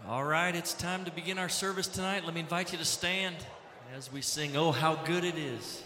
All right, it's time to begin our service tonight. Let me invite you to stand as we sing, "Oh, How Good It Is."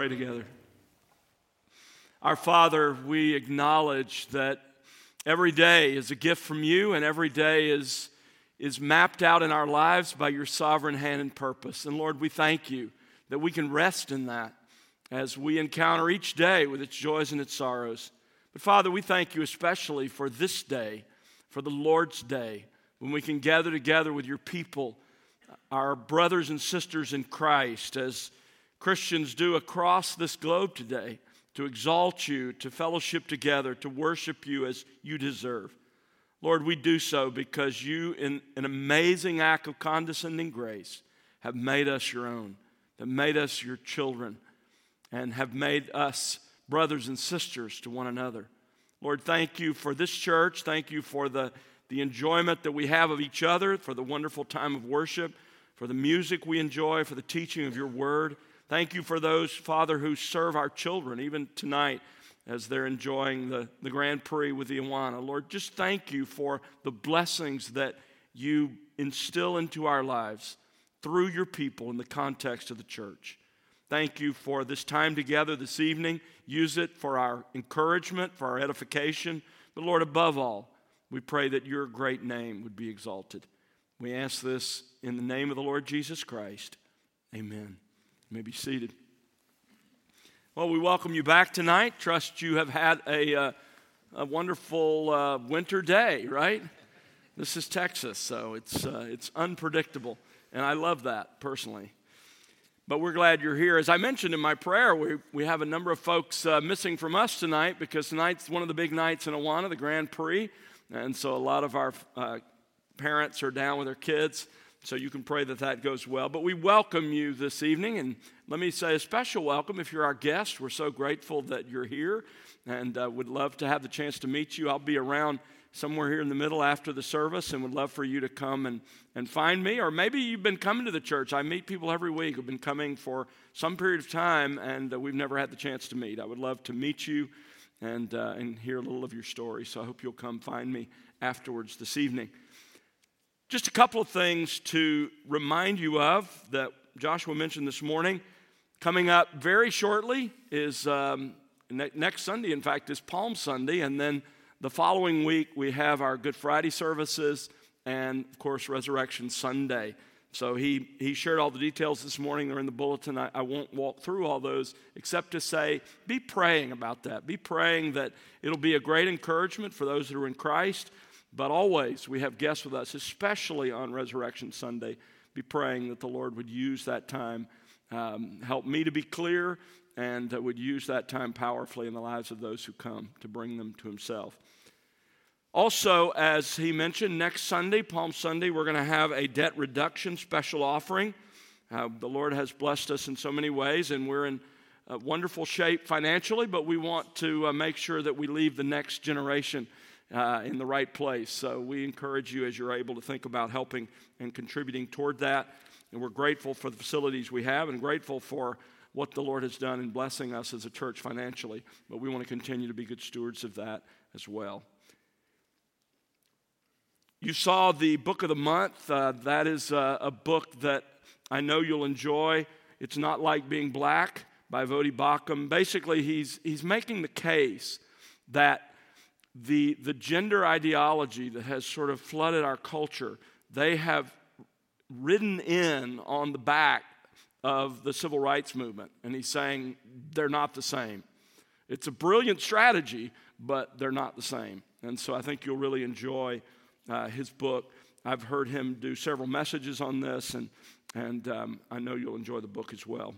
pray together. Our Father, we acknowledge that every day is a gift from you, and every day is mapped out in our lives by your sovereign hand and purpose. And Lord, we thank you that we can rest in that as we encounter each day with its joys and its sorrows. But Father, we thank you especially for this day, for the Lord's Day, when we can gather together with your people, our brothers and sisters in Christ, as Christians do across this globe today, to exalt you, to fellowship together, to worship you as you deserve. Lord, we do so because you, in an amazing act of condescending grace, have made us your own, have made us your children, and have made us brothers and sisters to one another. Lord, thank you for this church. Thank you for the enjoyment that we have of each other, for the wonderful time of worship, for the music we enjoy, for the teaching of your word. Thank you for those, Father, who serve our children, even tonight as they're enjoying the Grand Prix with the Awana. Lord, just thank you for the blessings that you instill into our lives through your people in the context of the church. Thank you for this time together this evening. Use it for our encouragement, for our edification. But Lord, above all, we pray that your great name would be exalted. We ask this in the name of the Lord Jesus Christ. Amen. You may be seated. Well, we welcome you back tonight. Trust you have had a wonderful winter day, right? This is Texas, so it's unpredictable, and I love that personally. But we're glad you're here. As I mentioned in my prayer, we have a number of folks missing from us tonight because tonight's one of the big nights in Awana, the Grand Prix. And so a lot of our parents are down with their kids, so you can pray that that goes well. But we welcome you this evening, and let me say a special welcome if you're our guest. We're so grateful that you're here, and would love to have the chance to meet you. I'll be around somewhere here in the middle after the service and would love for you to come and find me. Or maybe you've been coming to the church. I meet people every week who've been coming for some period of time, and we've never had the chance to meet. I would love to meet you and hear a little of your story. So I hope you'll come find me afterwards this evening. Just a couple of things to remind you of that Joshua mentioned this morning. Coming up very shortly is next Sunday, in fact, is Palm Sunday, and then the following week, we have our Good Friday services and, of course, Resurrection Sunday. So he shared all the details this morning. They're in the bulletin. I won't walk through all those except to say, be praying about that. Be praying that it'll be a great encouragement for those that are in Christ. But always, we have guests with us, especially on Resurrection Sunday. Be praying that the Lord would use that time, help me to be clear, and would use that time powerfully in the lives of those who come to bring them to himself. Also, as he mentioned, next Sunday, Palm Sunday, we're going to have a debt reduction special offering. The Lord has blessed us in so many ways, and we're in wonderful shape financially, but we want to make sure that we leave the next generation in the right place. So we encourage you as you're able to think about helping and contributing toward that. And we're grateful for the facilities we have and grateful for what the Lord has done in blessing us as a church financially. But we want to continue to be good stewards of that as well. You saw the book of the month. That is a book that I know you'll enjoy. It's Not Like Being Black by Voddie Baucham. Basically, he's making the case that the gender ideology that has sort of flooded our culture, they have ridden in on the back of the civil rights movement. And he's saying they're not the same. It's a brilliant strategy, but they're not the same. And so I think you'll really enjoy his book. I've heard him do several messages on this, and I know you'll enjoy the book as well.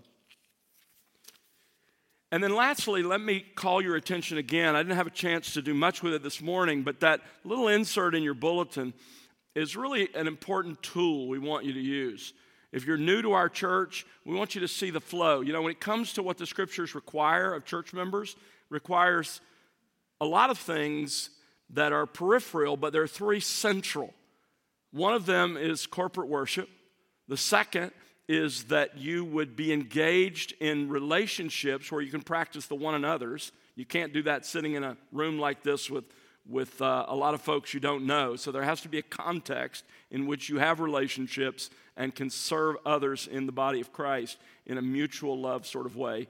And then lastly, let me call your attention again. I didn't have a chance to do much with it this morning, but that little insert in your bulletin is really an important tool we want you to use. If you're new to our church, we want you to see the flow. You know, when it comes to what the scriptures require of church members, requires a lot of things that are peripheral, but there are three central. One of them is corporate worship. The second is that you would be engaged in relationships where you can practice the one another's. You can't do that sitting in a room like this with a lot of folks you don't know. So there has to be a context in which you have relationships and can serve others in the body of Christ in a mutual love sort of way.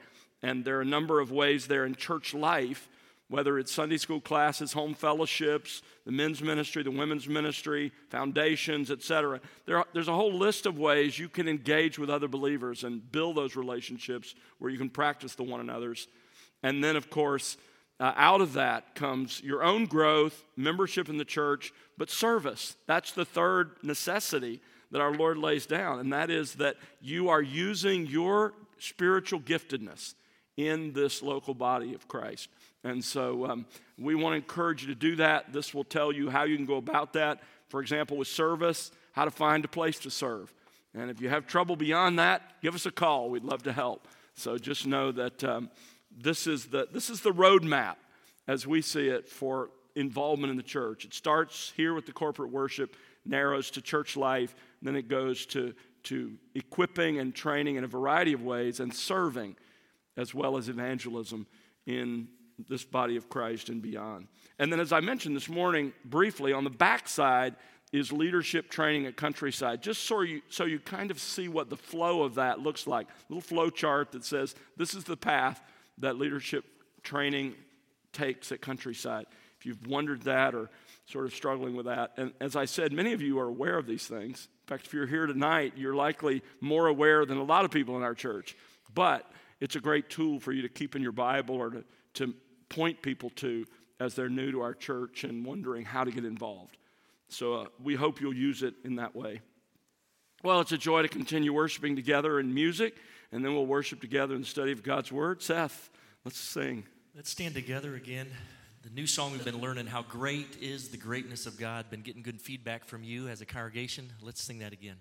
And there are a number of ways there in church life, whether it's Sunday school classes, home fellowships, the men's ministry, the women's ministry, foundations, etc. There's a whole list of ways you can engage with other believers and build those relationships where you can practice the one another's. And then, of course, out of that comes your own growth, membership in the church, but service. That's the third necessity that our Lord lays down, and that is that you are using your spiritual giftedness in this local body of Christ. And so we want to encourage you to do that. This will tell you how you can go about that. For example, with service, how to find a place to serve. And if you have trouble beyond that, give us a call. We'd love to help. So just know that this is the roadmap as we see it for involvement in the church. It starts here with the corporate worship, narrows to church life, then it goes to equipping and training in a variety of ways, and serving as well as evangelism in this body of Christ and beyond. And then, as I mentioned this morning briefly, on the backside is leadership training at Countryside, just so you kind of see what the flow of that looks like. A little flow chart that says this is the path that leadership training takes at Countryside. If you've wondered that or sort of struggling with that, and as I said, many of you are aware of these things. In fact, if you're here tonight, you're likely more aware than a lot of people in our church. But it's a great tool for you to keep in your Bible or to point people to as they're new to our church and wondering how to get involved. So we hope you'll use it in that way. Well, it's a joy to continue worshiping together in music, and then we'll worship together in the study of God's Word. Seth, let's sing. Let's stand together again. The new song we've been learning, How Great is the Greatness of God. Been getting good feedback from you as a congregation. Let's sing that again.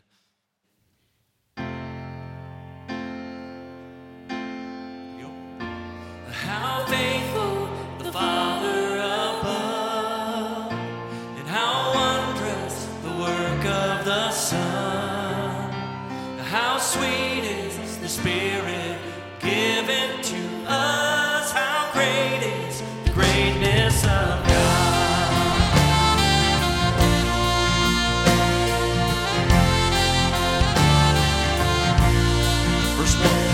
How faithful the Father above, and how wondrous the work of the Son. How sweet is the Spirit given to us. How great is the greatness of God. Verse 1.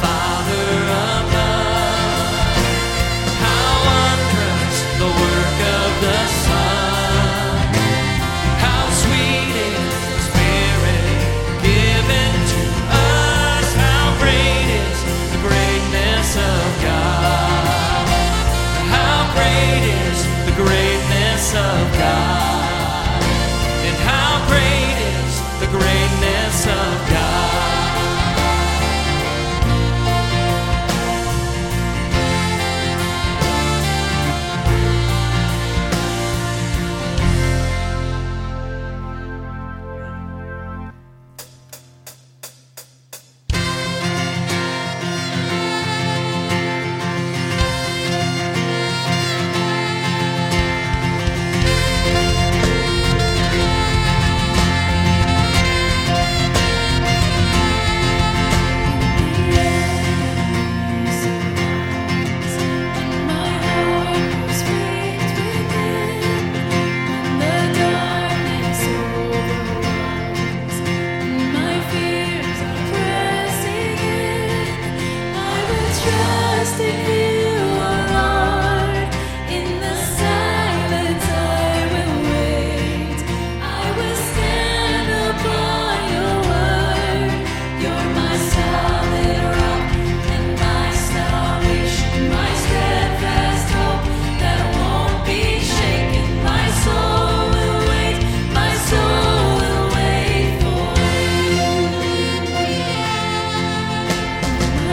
Work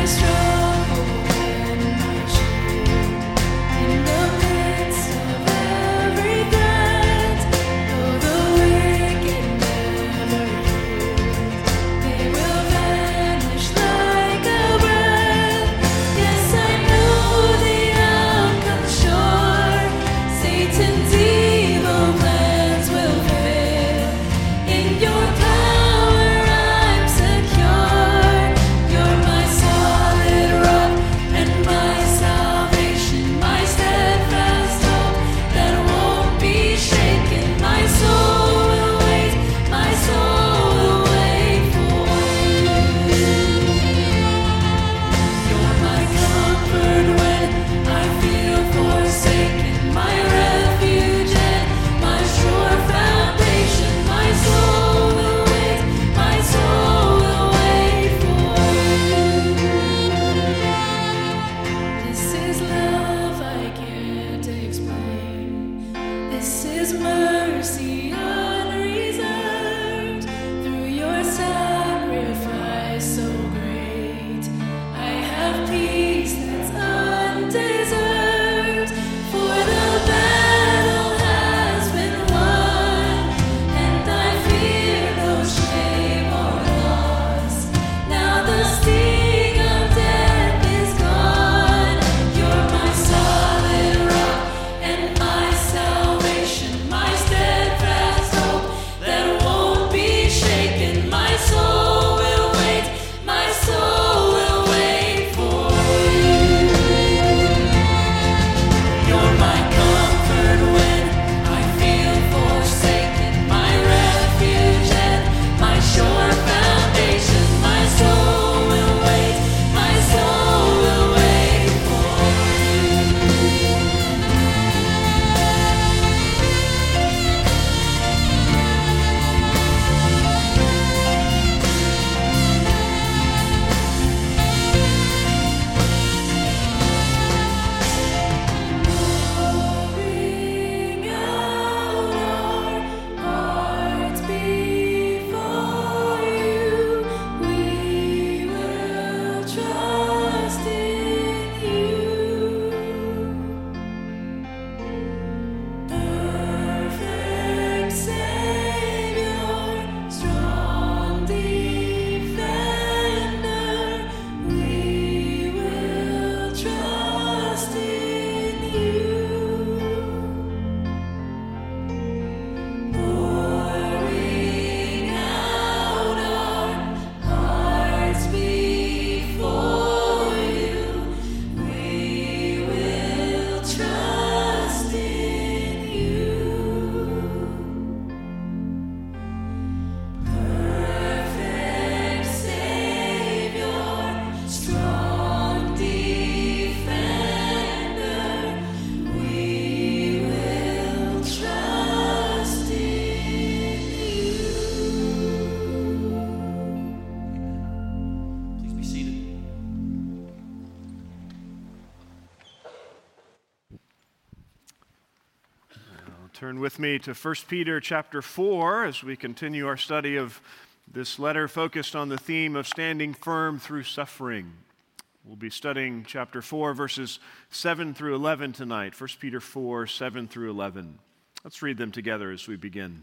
Turn with me to 1 Peter chapter 4 as we continue our study of this letter focused on the theme of standing firm through suffering. We'll be studying chapter 4, verses 7 through 11 tonight. 1 Peter 4, 7 through 11. Let's read them together as we begin.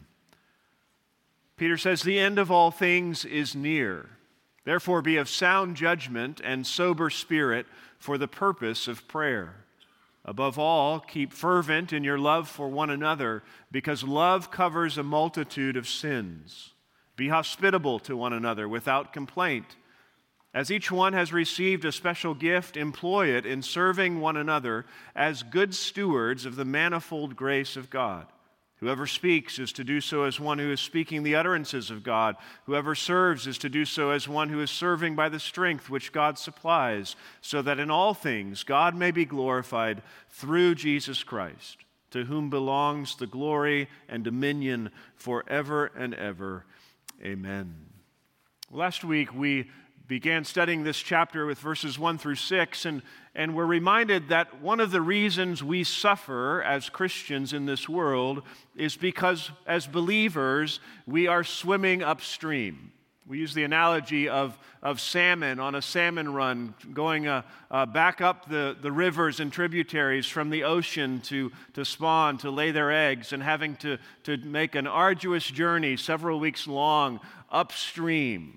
Peter says, "The end of all things is near. Therefore be of sound judgment and sober spirit for the purpose of prayer. Above all, keep fervent in your love for one another, because love covers a multitude of sins. Be hospitable to one another without complaint. As each one has received a special gift, employ it in serving one another as good stewards of the manifold grace of God. Whoever speaks is to do so as one who is speaking the utterances of God. Whoever serves is to do so as one who is serving by the strength which God supplies, so that in all things God may be glorified through Jesus Christ, to whom belongs the glory and dominion forever and ever. Amen." Last week we began studying this chapter with verses 1 through 6, and we're reminded that one of the reasons we suffer as Christians in this world is because as believers we are swimming upstream. We use the analogy of salmon on a salmon run, going back up the rivers and tributaries from the ocean to spawn, to lay their eggs, and having to make an arduous journey several weeks long upstream.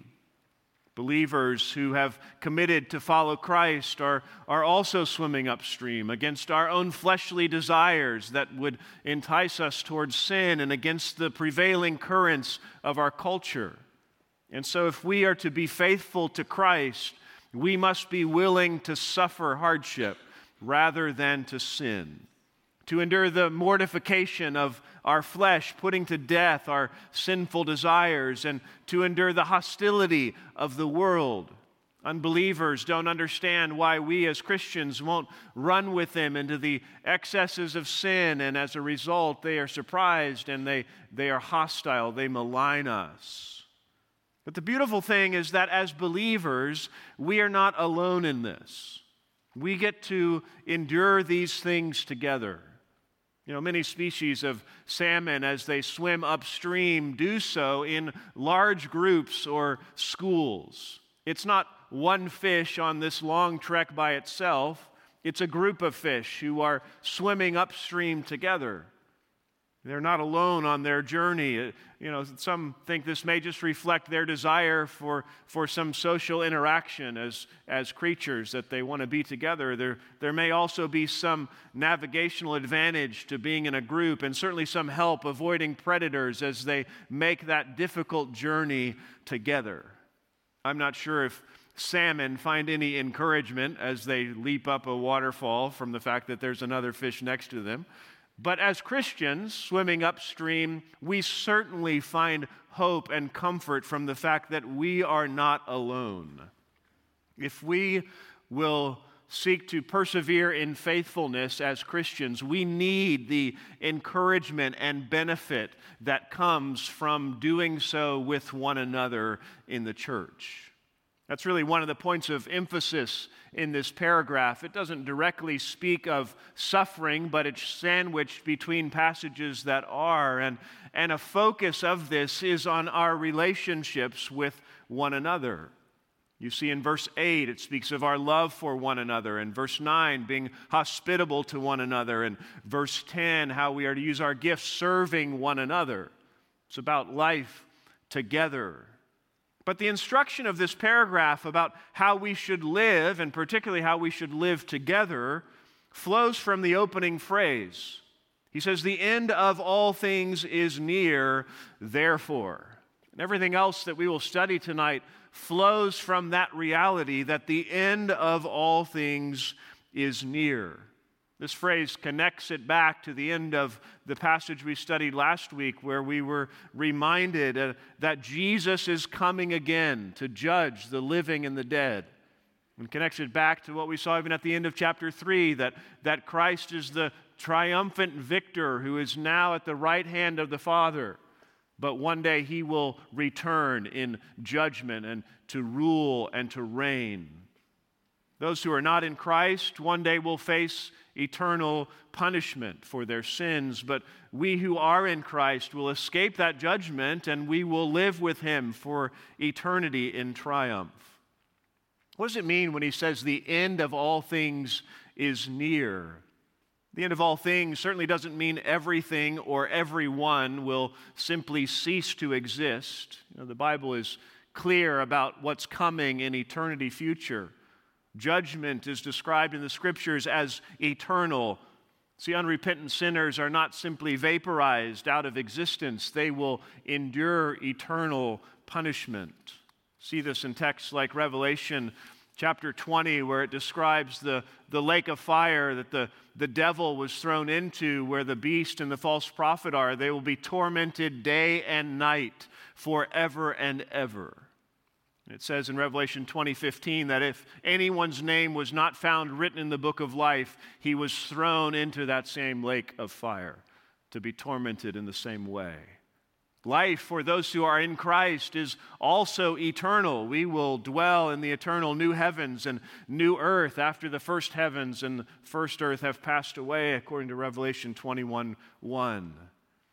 Believers who have committed to follow Christ are also swimming upstream against our own fleshly desires that would entice us towards sin and against the prevailing currents of our culture. And so if we are to be faithful to Christ, we must be willing to suffer hardship rather than to sin, to endure the mortification of our flesh, putting to death our sinful desires, and to endure the hostility of the world. Unbelievers don't understand why we as Christians won't run with them into the excesses of sin, and as a result, they are surprised and they are hostile. They malign us. But the beautiful thing is that as believers, we are not alone in this. We get to endure these things together. You know, many species of salmon, as they swim upstream, do so in large groups or schools. It's not one fish on this long trek by itself. It's a group of fish who are swimming upstream together. They're not alone on their journey. You know, some think this may just reflect their desire for some social interaction as creatures, that they want to be together. There may also be some navigational advantage to being in a group, and certainly some help avoiding predators as they make that difficult journey together. I'm not sure if salmon find any encouragement as they leap up a waterfall from the fact that there's another fish next to them. But as Christians swimming upstream, we certainly find hope and comfort from the fact that we are not alone. If we will seek to persevere in faithfulness as Christians, we need the encouragement and benefit that comes from doing so with one another in the church. That's really one of the points of emphasis in this paragraph. It doesn't directly speak of suffering, but it's sandwiched between passages that are. And a focus of this is on our relationships with one another. You see in verse 8, it speaks of our love for one another. In verse 9, being hospitable to one another. And verse 10, how we are to use our gifts serving one another. It's about life together. But the instruction of this paragraph about how we should live, and particularly how we should live together, flows from the opening phrase. He says, "The end of all things is near, therefore." And everything else that we will study tonight flows from that reality that the end of all things is near. This phrase connects it back to the end of the passage we studied last week, where we were reminded that Jesus is coming again to judge the living and the dead. And connects it back to what we saw even at the end of chapter 3, that Christ is the triumphant victor who is now at the right hand of the Father. But one day he will return in judgment and to rule and to reign. Those who are not in Christ one day will face eternal punishment for their sins, but we who are in Christ will escape that judgment, and we will live with him for eternity in triumph. What does it mean when he says the end of all things is near? The end of all things certainly doesn't mean everything or everyone will simply cease to exist. You know, the Bible is clear about what's coming in eternity future. Judgment is described in the Scriptures as eternal. See, unrepentant sinners are not simply vaporized out of existence. They will endure eternal punishment. See this in texts like Revelation chapter 20, where it describes the lake of fire that the devil was thrown into, where the beast and the false prophet are. They will be tormented day and night forever and ever. It says in Revelation 20:15 that if anyone's name was not found written in the book of life, he was thrown into that same lake of fire to be tormented in the same way. Life for those who are in Christ is also eternal. We will dwell in the eternal new heavens and new earth after the first heavens and the first earth have passed away, according to Revelation 21:1.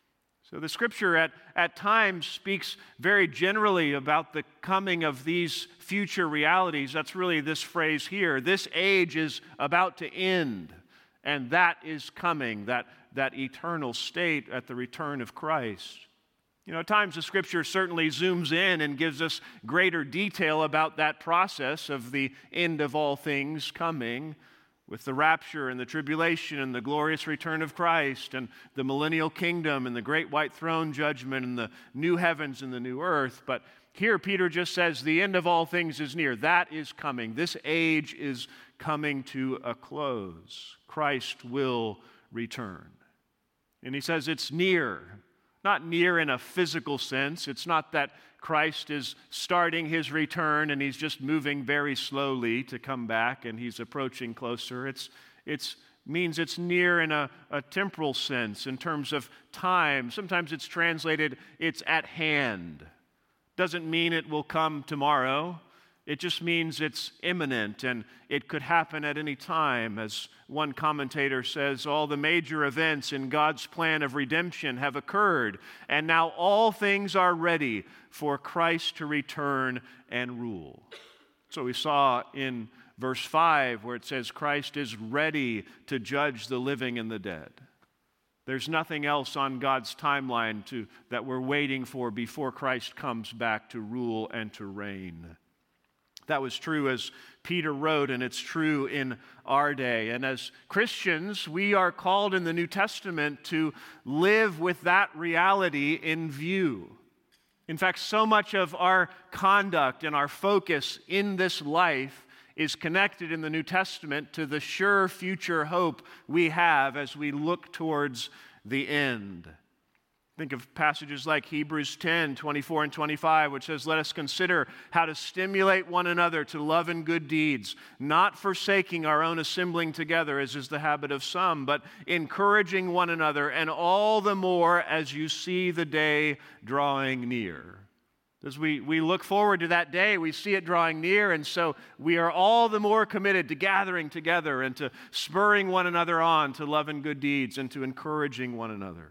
So the Scripture at times speaks very generally about the coming of these future realities. That's really this phrase here. This age is about to end, and that is coming, that eternal state at the return of Christ. At times the Scripture certainly zooms in and gives us greater detail about that process of the end of all things coming, with the rapture and the tribulation and the glorious return of Christ and the millennial kingdom and the great white throne judgment and the new heavens and the new earth. But here Peter just says the end of all things is near. That is coming. This age is coming to a close. Christ will return. And he says it's near. Not near in a physical sense. It's not that Christ is starting his return and he's just moving very slowly to come back and he's approaching closer. It means it's near in a temporal sense in terms of time. Sometimes it's translated, it's at hand. Doesn't mean it will come tomorrow. It just means it's imminent and it could happen at any time. As one commentator says, all the major events in God's plan of redemption have occurred, and now all things are ready for Christ to return and rule. So we saw in verse 5 where it says Christ is ready to judge the living and the dead. There's nothing else on God's timeline that we're waiting for before Christ comes back to rule and to reign. That was true as Peter wrote, and it's true in our day. And as Christians, we are called in the New Testament to live with that reality in view. In fact, so much of our conduct and our focus in this life is connected in the New Testament to the sure future hope we have as we look towards the end. Think of passages like Hebrews 10, 24 and 25, which says, "Let us consider how to stimulate one another to love and good deeds, not forsaking our own assembling together, as is the habit of some, but encouraging one another, and all the more as you see the day drawing near." As we look forward to that day, we see it drawing near, and so we are all the more committed to gathering together and to spurring one another on to love and good deeds and to encouraging one another.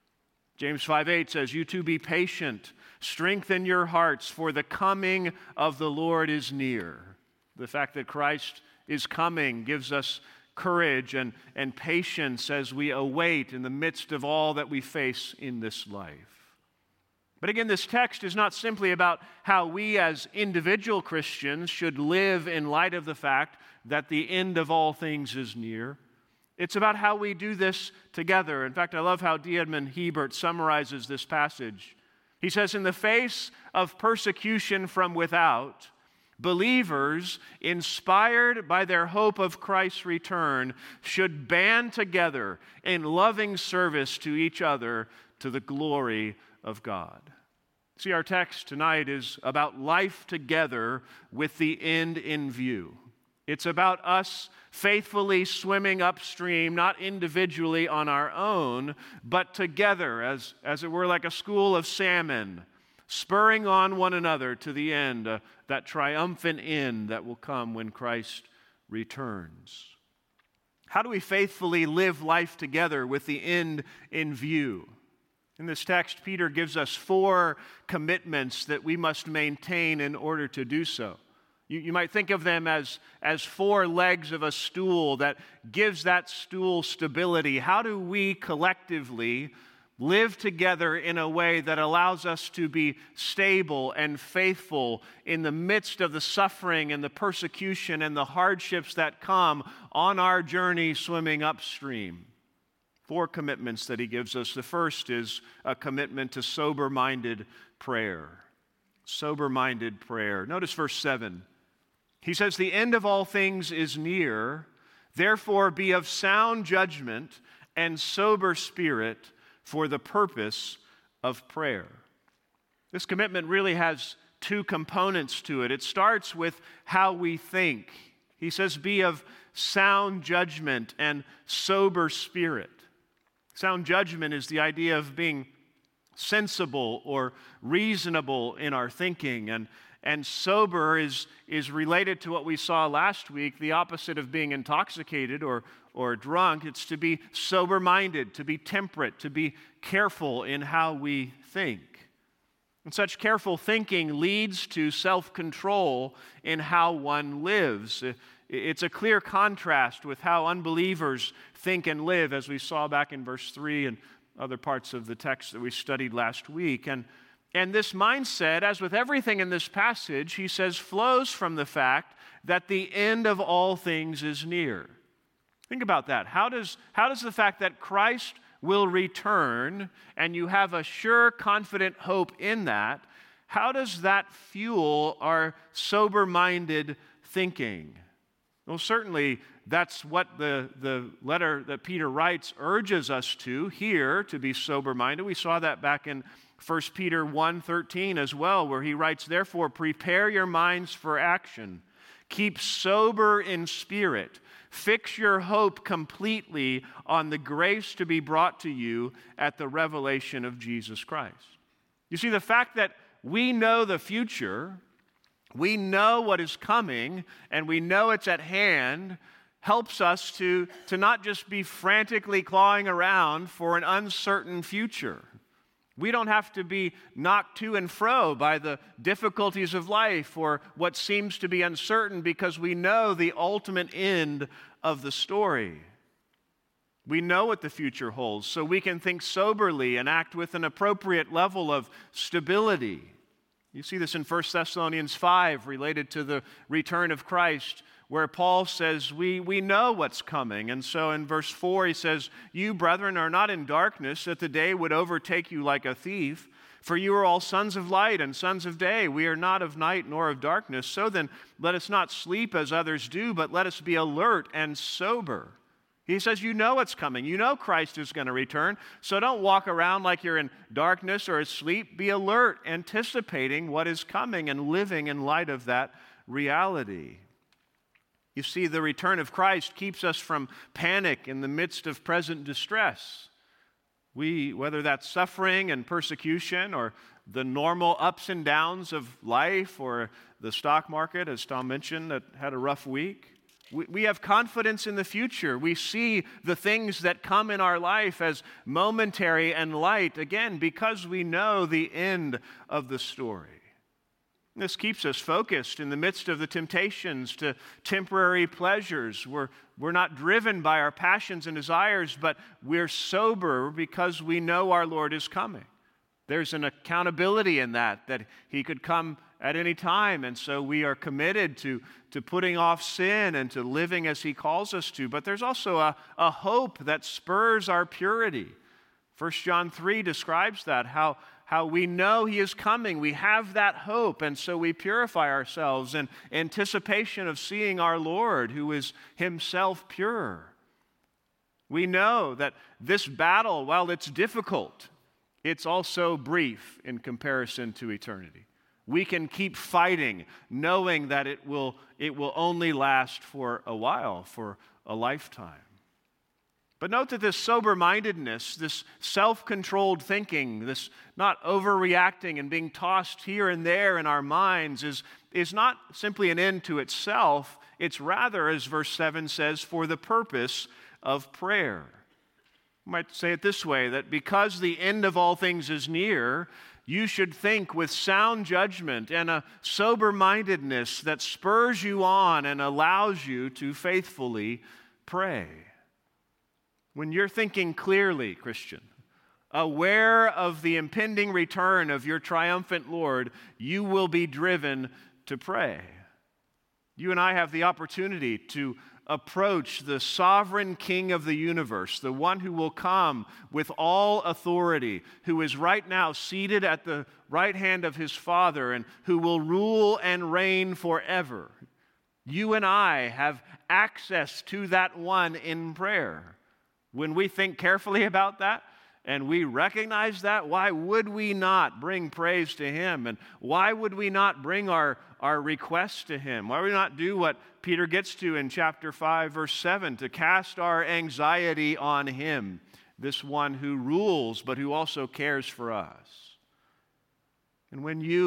James 5:8 says, "You too be patient, strengthen your hearts, for the coming of the Lord is near." The fact that Christ is coming gives us courage and patience as we await in the midst of all that we face in this life. But again, this text is not simply about how we as individual Christians should live in light of the fact that the end of all things is near. It's about how we do this together. In fact, I love how D. Edmond Hebert summarizes this passage. He says, "In the face of persecution from without, believers, inspired by their hope of Christ's return, should band together in loving service to each other to the glory of God." See, our text tonight is about life together with the end in view. It's about us faithfully swimming upstream, not individually on our own, but together, as it were, like a school of salmon, spurring on one another to the end, that triumphant end that will come when Christ returns. How do we faithfully live life together with the end in view? In this text, Peter gives us 4 commitments that we must maintain in order to do so. You might think of them as 4 legs of a stool that gives that stool stability. How do we collectively live together in a way that allows us to be stable and faithful in the midst of the suffering and the persecution and the hardships that come on our journey swimming upstream? 4 commitments that he gives us. The first is a commitment to sober-minded prayer. Sober-minded prayer. Notice verse 7. He says, "The end of all things is near, therefore be of sound judgment and sober spirit for the purpose of prayer." This commitment really has 2 components to it. It starts with how we think. He says, be of sound judgment and sober spirit. Sound judgment is the idea of being sensible or reasonable in our thinking, And sober is related to what we saw last week, the opposite of being intoxicated or drunk. It's to be sober-minded, to be temperate, to be careful in how we think. And such careful thinking leads to self-control in how one lives. It's a clear contrast with how unbelievers think and live, as we saw back in verse 3 and other parts of the text that we studied last week. And this mindset, as with everything in this passage, he says, flows from the fact that the end of all things is near. Think about that. How does the fact that Christ will return, and you have a sure, confident hope in that, how does that fuel our sober-minded thinking? Well, certainly that's what the letter that Peter writes urges us to here, to be sober-minded. We saw that back in 1 Peter 1:13 as well, where he writes, "Therefore, prepare your minds for action. Keep sober in spirit. Fix your hope completely on the grace to be brought to you at the revelation of Jesus Christ." You see, the fact that we know the future, we know what is coming, and we know it's at hand, helps us to not just be frantically clawing around for an uncertain future. We don't have to be knocked to and fro by the difficulties of life or what seems to be uncertain, because we know the ultimate end of the story. We know what the future holds, so we can think soberly and act with an appropriate level of stability. You see this in 1 Thessalonians 5, related to the return of Christ, where Paul says, we know what's coming. And so in verse 4, he says, "You, brethren, are not in darkness, that the day would overtake you like a thief. For you are all sons of light and sons of day. We are not of night nor of darkness. So then, let us not sleep as others do, but let us be alert and sober." He says, you know what's coming. You know Christ is going to return. So don't walk around like you're in darkness or asleep. Be alert, anticipating what is coming and living in light of that reality. You see, the return of Christ keeps us from panic in the midst of present distress. Whether that's suffering and persecution, or the normal ups and downs of life, or the stock market, as Tom mentioned, that had a rough week, we have confidence in the future. We see the things that come in our life as momentary and light, again, because we know the end of the story. This keeps us focused in the midst of the temptations to temporary pleasures. We're not driven by our passions and desires, but we're sober because we know our Lord is coming. There's an accountability in that He could come at any time, and so we are committed to putting off sin and to living as He calls us to. But there's also a hope that spurs our purity. 1 John 3 describes that, how we know He is coming. We have that hope, and so we purify ourselves in anticipation of seeing our Lord, who is Himself pure. We know that this battle, while it's difficult, it's also brief in comparison to eternity. We can keep fighting, knowing that it will only last for a while, for a lifetime. But note that this sober-mindedness, this self-controlled thinking, this not overreacting and being tossed here and there in our minds is not simply an end to itself. It's rather, as verse 7 says, for the purpose of prayer. You might say it this way, that because the end of all things is near, you should think with sound judgment and a sober-mindedness that spurs you on and allows you to faithfully pray. When you're thinking clearly, Christian, aware of the impending return of your triumphant Lord, you will be driven to pray. You and I have the opportunity to approach the sovereign King of the universe, the one who will come with all authority, who is right now seated at the right hand of His Father and who will rule and reign forever. You and I have access to that one in prayer. When we think carefully about that and we recognize that, why would we not bring praise to Him? And why would we not bring our requests to Him? Why would we not do what Peter gets to in chapter 5, verse 7, to cast our anxiety on Him, this one who rules but who also cares for us? And when you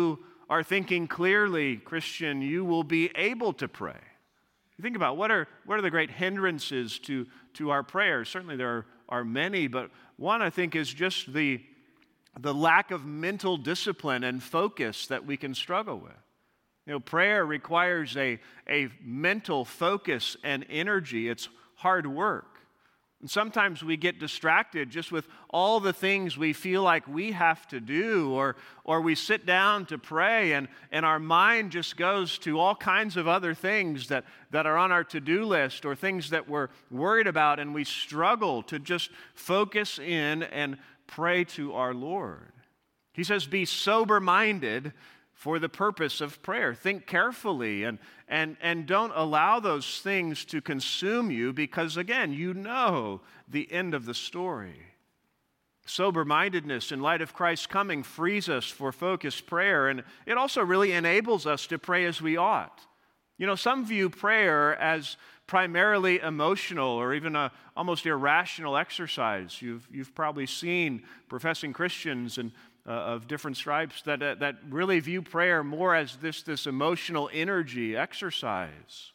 are thinking clearly, Christian, you will be able to pray. You think about what are the great hindrances to our prayers. Certainly there are many, but one I think is just the lack of mental discipline and focus that we can struggle with. Prayer requires a mental focus and energy. It's hard work. And sometimes we get distracted just with all the things we feel like we have to do, or we sit down to pray and our mind just goes to all kinds of other things that are on our to-do list or things that we're worried about, and we struggle to just focus in and pray to our Lord. He says, be sober-minded for the purpose of prayer. Think carefully and don't allow those things to consume you because, again, you know the end of the story. Sober-mindedness in light of Christ's coming frees us for focused prayer, and it also really enables us to pray as we ought. Some view prayer as primarily emotional or even a almost irrational exercise. You've probably seen professing Christians and of different stripes that really view prayer more as this emotional energy exercise.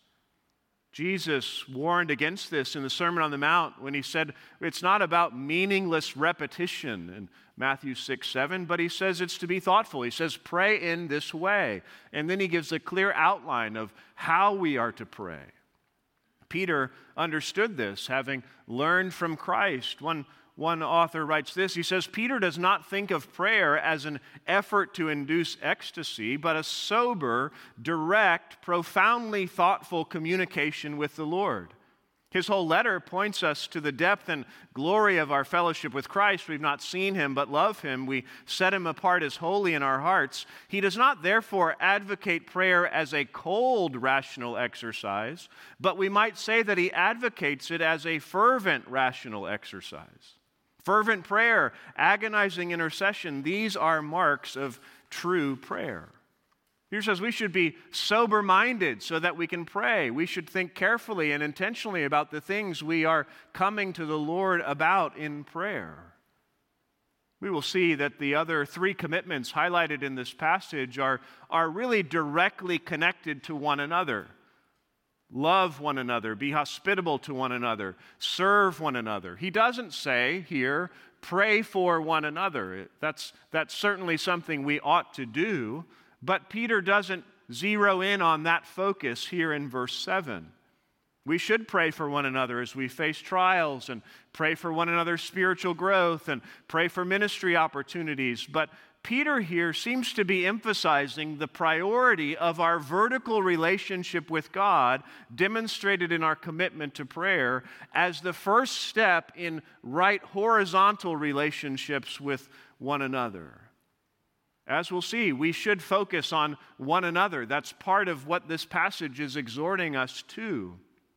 Jesus warned against this in the Sermon on the Mount when he said it's not about meaningless repetition in Matthew 6:7, but he says it's to be thoughtful. He says, pray in this way. And then he gives a clear outline of how we are to pray. Peter understood this, having learned from Christ. One author writes this. He says, Peter does not think of prayer as an effort to induce ecstasy, but a sober, direct, profoundly thoughtful communication with the Lord. His whole letter points us to the depth and glory of our fellowship with Christ. We've not seen him, but love him. We set him apart as holy in our hearts. He does not therefore advocate prayer as a cold, rational exercise, but we might say that he advocates it as a fervent, rational exercise. Fervent prayer, agonizing intercession, these are marks of true prayer. Peter says we should be sober-minded so that we can pray. We should think carefully and intentionally about the things we are coming to the Lord about in prayer. We will see that the other three commitments highlighted in this passage are really directly connected to one another. Love one another, be hospitable to one another, serve one another. He doesn't say here, pray for one another. That's certainly something we ought to do, but Peter doesn't zero in on that focus here in verse 7. We should pray for one another as we face trials and pray for one another's spiritual growth and pray for ministry opportunities, but Peter here seems to be emphasizing the priority of our vertical relationship with God, demonstrated in our commitment to prayer, as the first step in right horizontal relationships with one another. As we'll see, we should focus on one another. That's part of what this passage is exhorting us to.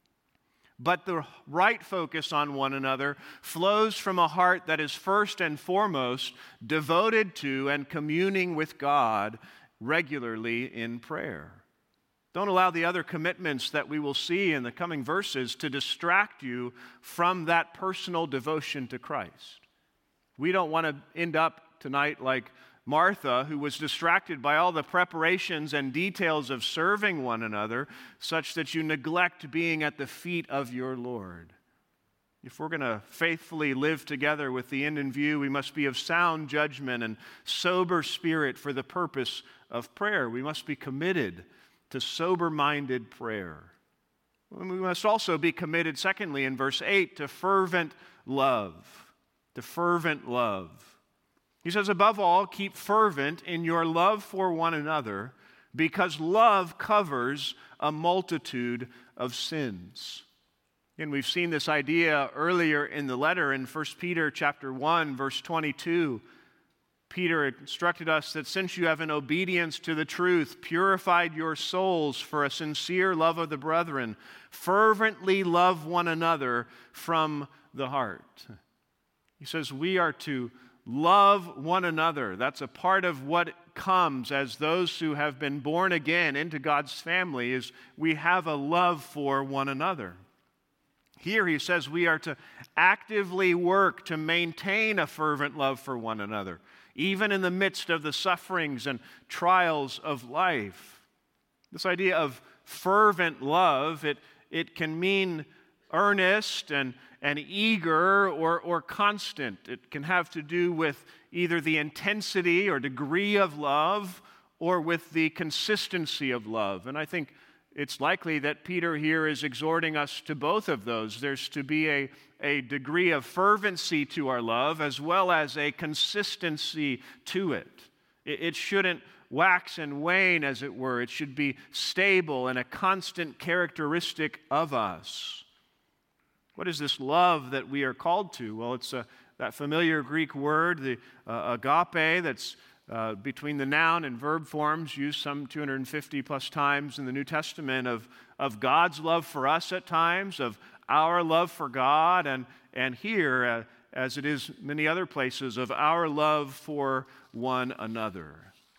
But the right focus on one another flows from a heart that is first and foremost devoted to and communing with God regularly in prayer. Don't allow the other commitments that we will see in the coming verses to distract you from that personal devotion to Christ. We don't want to end up tonight like Martha, who was distracted by all the preparations and details of serving one another, such that you neglect being at the feet of your Lord. If we're going to faithfully live together with the end in view, we must be of sound judgment and sober spirit for the purpose of prayer. We must be committed to sober-minded prayer. We must also be committed, secondly, in verse 8, to fervent love. To fervent love. He says, above all, keep fervent in your love for one another, because love covers a multitude of sins. And we've seen this idea earlier in the letter in 1 Peter chapter 1, verse 22. Peter instructed us that since you have in obedience to the truth purified your souls for a sincere love of the brethren, fervently love one another from the heart. He says we are to love one another. That's a part of what comes as those who have been born again into God's family, is we have a love for one another. Here he says we are to actively work to maintain a fervent love for one another. even in the midst of the sufferings and trials of life. This idea of fervent love, it can mean earnest and eager or constant. It can have to do with either the intensity or degree of love or with the consistency of love. And I think it's likely that Peter here is exhorting us to both of those. There's to be a degree of fervency to our love as well as a consistency to it. It shouldn't wax and wane, as it were. It should be stable and a constant characteristic of us. What is this love that we are called to? Well, it's that familiar Greek word, the agape, that's between the noun and verb forms, used some 250 plus times in the New Testament, of God's love for us at times, of our love for God, and here, as it is many other places, of our love for one another.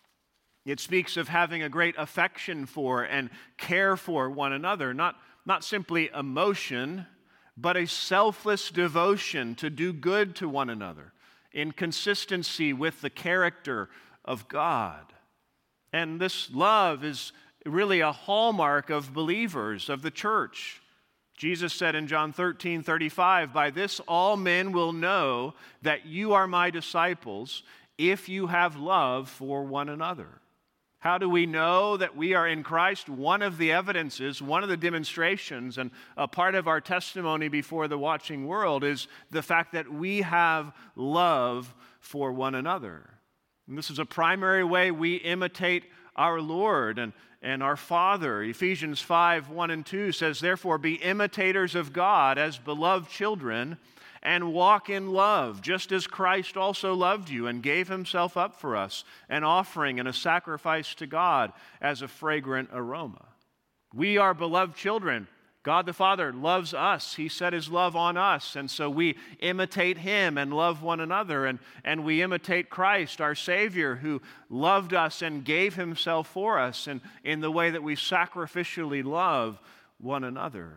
It speaks of having a great affection for and care for one another, not simply emotion, but a selfless devotion to do good to one another in consistency with the character of God. And this love is really a hallmark of believers, of the church. Jesus said in John 13:35, "By this all men will know that you are my disciples, if you have love for one another." How do we know that we are in Christ? One of the evidences, one of the demonstrations, and a part of our testimony before the watching world is the fact that we have love for one another. And this is a primary way we imitate our Lord and our Father. Ephesians 5:1-2 says, "Therefore be imitators of God as beloved children, and walk in love, just as Christ also loved you and gave himself up for us, an offering and a sacrifice to God as a fragrant aroma." We are beloved children. God the Father loves us. He set his love on us, and so we imitate him and love one another, and we imitate Christ, our Savior, who loved us and gave himself for us in the way that we sacrificially love one another.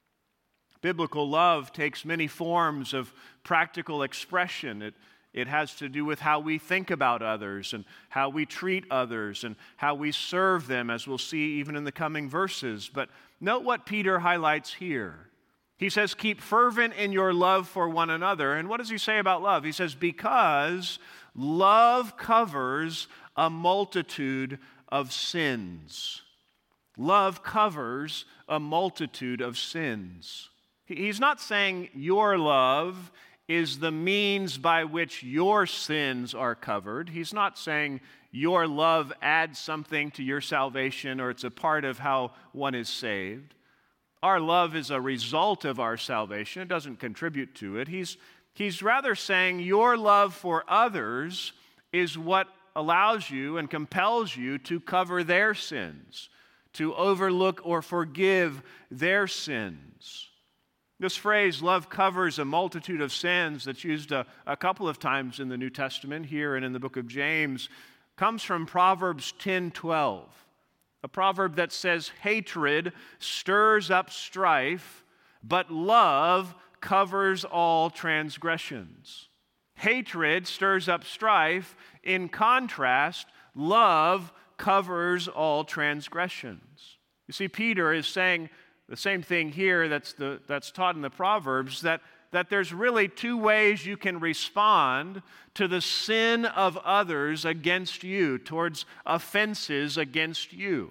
Biblical love takes many forms of practical expression. It has to do with how we think about others and how we treat others and how we serve them, as we'll see even in the coming verses. But note what Peter highlights here. He says, keep fervent in your love for one another. And what does he say about love? He says, because love covers a multitude of sins. Love covers a multitude of sins. He's not saying your love is the means by which your sins are covered. He's not saying your love adds something to your salvation or it's a part of how one is saved. Our love is a result of our salvation. It doesn't contribute to it. He's rather saying your love for others is what allows you and compels you to cover their sins, to overlook or forgive their sins. This phrase, love covers a multitude of sins, that's used a couple of times in the New Testament, here and in the book of James, comes from Proverbs 10:12, a proverb that says, hatred stirs up strife, but love covers all transgressions. Hatred stirs up strife. In contrast, love covers all transgressions. You see, Peter is saying the same thing here that's taught in the Proverbs, that there's really two ways you can respond to the sin of others against you, towards offenses against you.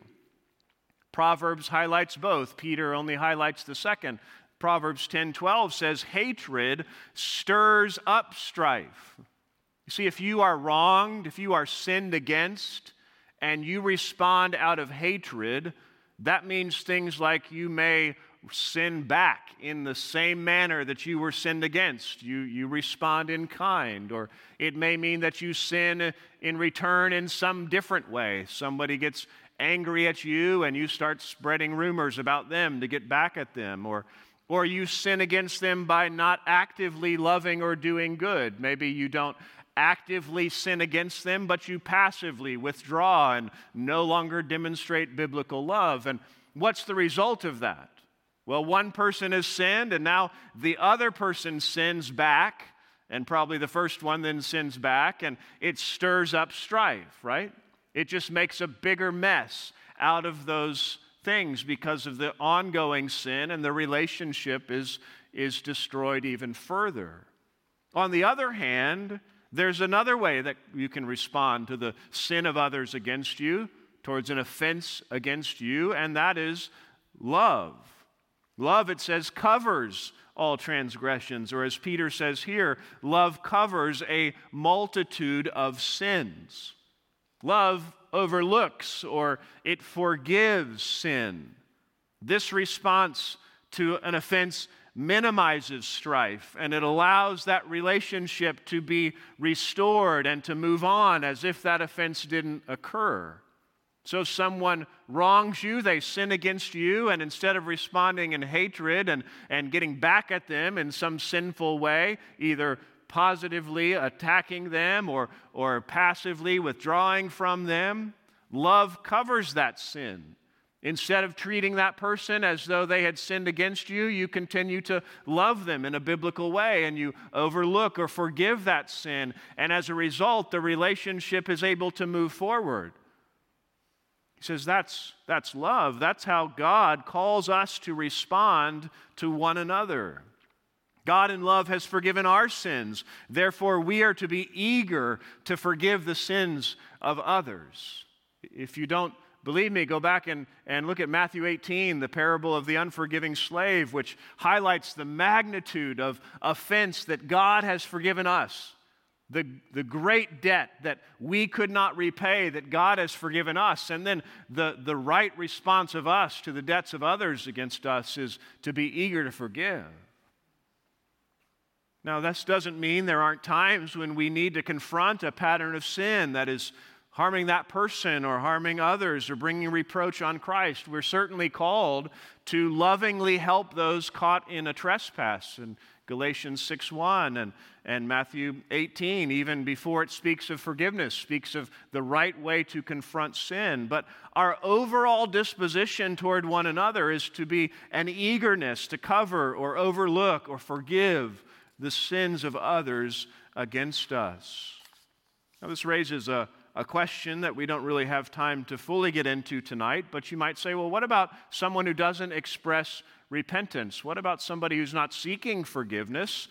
Proverbs highlights both. Peter only highlights the second. Proverbs 10:12 says, hatred stirs up strife. You see, if you are wronged, if you are sinned against, and you respond out of hatred, that means things like you may sin back in the same manner that you were sinned against. You respond in kind, or it may mean that you sin in return in some different way. Somebody gets angry at you and you start spreading rumors about them to get back at them, or you sin against them by not actively loving or doing good. Maybe you don't actively sin against them, but you passively withdraw and no longer demonstrate biblical love. And what's the result of that? Well, one person has sinned, and now the other person sins back, and probably the first one then sins back, and it stirs up strife, right? It just makes a bigger mess out of those things because of the ongoing sin, and the relationship is destroyed even further. On the other hand, there's another way that you can respond to the sin of others against you, towards an offense against you, and that is love. Love, it says, covers all transgressions, or as Peter says here, love covers a multitude of sins. Love overlooks or it forgives sin. This response to an offense minimizes strife, and it allows that relationship to be restored and to move on as if that offense didn't occur. So if someone wrongs you, they sin against you, and instead of responding in hatred and getting back at them in some sinful way, either positively attacking them or passively withdrawing from them, love covers that sin. Instead of treating that person as though they had sinned against you, you continue to love them in a biblical way, and you overlook or forgive that sin, and as a result, the relationship is able to move forward. He says that's love. That's how God calls us to respond to one another. God in love has forgiven our sins. Therefore, we are to be eager to forgive the sins of others. If you don't believe me, go back and look at Matthew 18, the parable of the unforgiving slave, which highlights the magnitude of offense that God has forgiven us. The great debt that we could not repay that God has forgiven us. And then the right response of us to the debts of others against us is to be eager to forgive. Now, this doesn't mean there aren't times when we need to confront a pattern of sin that is harming that person or harming others or bringing reproach on Christ. We're certainly called to lovingly help those caught in a trespass. And Galatians 6:1 and Matthew 18, even before it speaks of forgiveness, speaks of the right way to confront sin. But our overall disposition toward one another is to be an eagerness to cover or overlook or forgive the sins of others against us. Now, this raises a question that we don't really have time to fully get into tonight, but you might say, well, what about someone who doesn't express repentance? What about somebody who's not seeking forgiveness?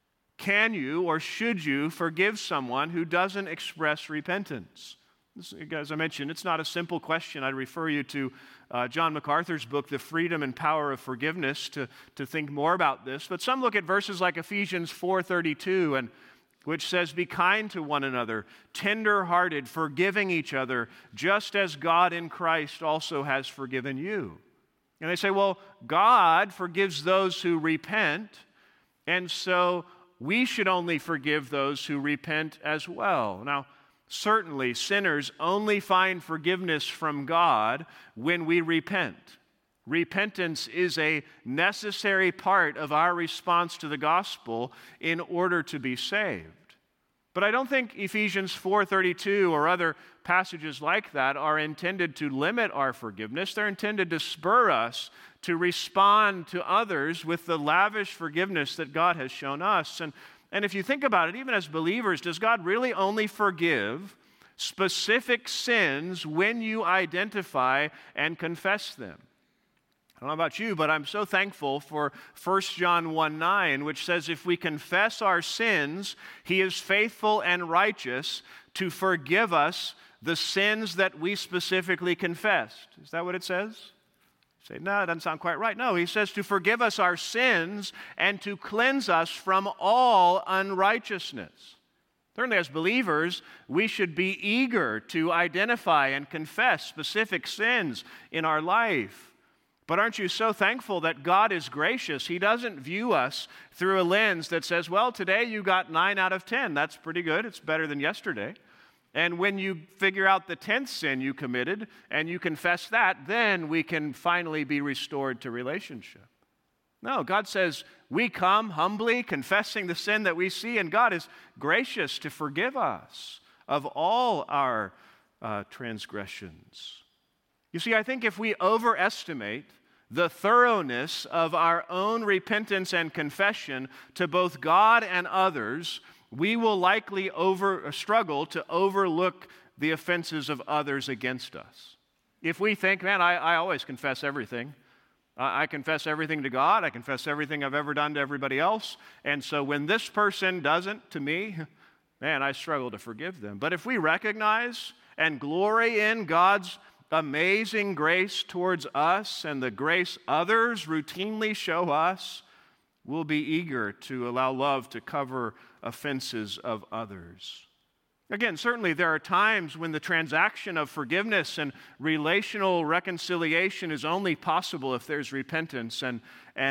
Can you or should you forgive someone who doesn't express repentance? As I mentioned, it's not a simple question. I'd refer you to John MacArthur's book, The Freedom and Power of Forgiveness, to think more about this. But some look at verses like Ephesians 4:32, which says, be kind to one another, tender-hearted, forgiving each other, just as God in Christ also has forgiven you. And they say, well, God forgives those who repent, and so we should only forgive those who repent as well. Now, certainly, sinners only find forgiveness from God when we repent. Repentance is a necessary part of our response to the gospel in order to be saved. But I don't think Ephesians 4:32 or other passages like that are intended to limit our forgiveness. They're intended to spur us to respond to others with the lavish forgiveness that God has shown us. And if you think about it, even as believers, does God really only forgive specific sins when you identify and confess them? I don't know about you, but I'm so thankful for 1 John 1:9, which says, if we confess our sins, He is faithful and righteous to forgive us the sins that we specifically confessed. Is that what it says? You say, no, it doesn't sound quite right. No, He says to forgive us our sins and to cleanse us from all unrighteousness. Certainly, as believers, we should be eager to identify and confess specific sins in our life. But aren't you so thankful that God is gracious? He doesn't view us through a lens that says, well, today you got 9 out of 10. That's pretty good. It's better than yesterday. And when you figure out the 10th sin you committed and you confess that, then we can finally be restored to relationship. No, God says we come humbly confessing the sin that we see, and God is gracious to forgive us of all our transgressions. You see, I think if we overestimate the thoroughness of our own repentance and confession to both God and others, we will likely struggle to overlook the offenses of others against us. If we think, man, I always confess everything. I confess everything to God. I confess everything I've ever done to everybody else. And so when this person doesn't to me, man, I struggle to forgive them. But if we recognize and glory in God's amazing grace towards us and the grace others routinely show us, we'll be eager to allow love to cover offenses of others. Again, certainly there are times when the transaction of forgiveness and relational reconciliation is only possible if there's repentance and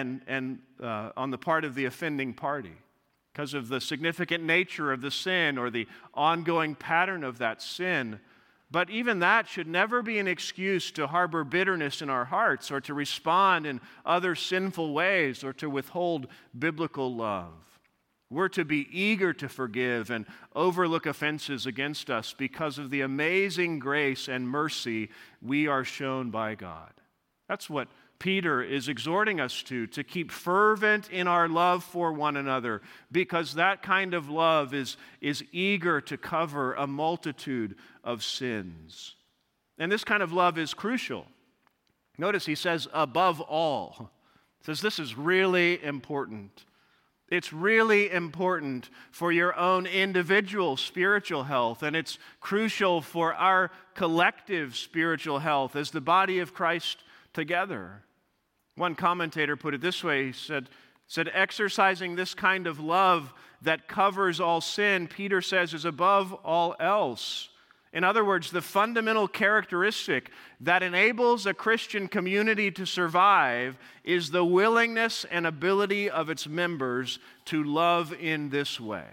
on the part of the offending party because of the significant nature of the sin or the ongoing pattern of that sin. But even that should never be an excuse to harbor bitterness in our hearts or to respond in other sinful ways or to withhold biblical love. We're to be eager to forgive and overlook offenses against us because of the amazing grace and mercy we are shown by God. That's what Peter is exhorting us to keep fervent in our love for one another, because that kind of love is eager to cover a multitude of sins. And this kind of love is crucial. Notice he says, above all. He says this is really important. It's really important for your own individual spiritual health, and it's crucial for our collective spiritual health as the body of Christ together. One commentator put it this way, he said exercising this kind of love that covers all sin, Peter says, is above all else. In other words, the fundamental characteristic that enables a Christian community to survive is the willingness and ability of its members to love in this way.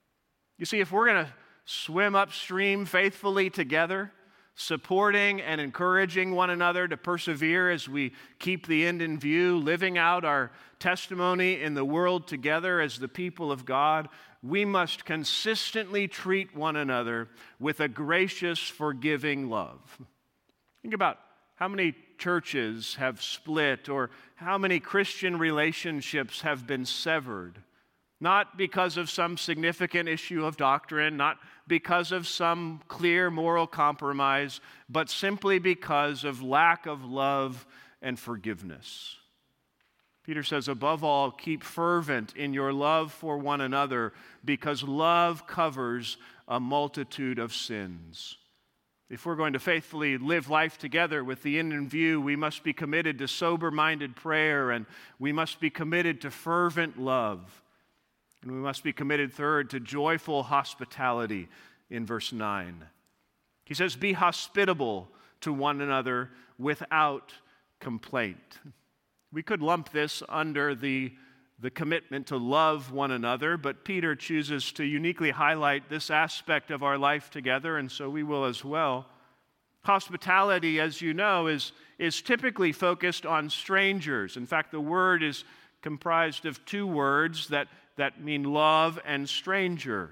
You see, if we're going to swim upstream faithfully together, supporting and encouraging one another to persevere as we keep the end in view, living out our testimony in the world together as the people of God, we must consistently treat one another with a gracious, forgiving love. Think about how many churches have split or how many Christian relationships have been severed, not because of some significant issue of doctrine, not because of some clear moral compromise, but simply because of lack of love and forgiveness. Peter says, above all, keep fervent in your love for one another, because love covers a multitude of sins. If we're going to faithfully live life together with the end in view, we must be committed to sober-minded prayer, and we must be committed to fervent love. And we must be committed, third, to joyful hospitality in verse 9. He says, be hospitable to one another without complaint. We could lump this under the commitment to love one another, but Peter chooses to uniquely highlight this aspect of our life together, and so we will as well. Hospitality, as you know, is typically focused on strangers. In fact, the word is comprised of two words that mean love and stranger.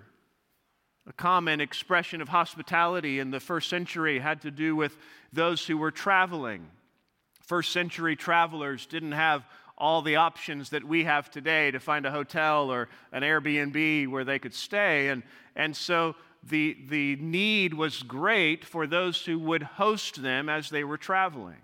A common expression of hospitality in the first century had to do with those who were traveling. First century travelers didn't have all the options that we have today to find a hotel or an Airbnb where they could stay. And so the need was great for those who would host them as they were traveling.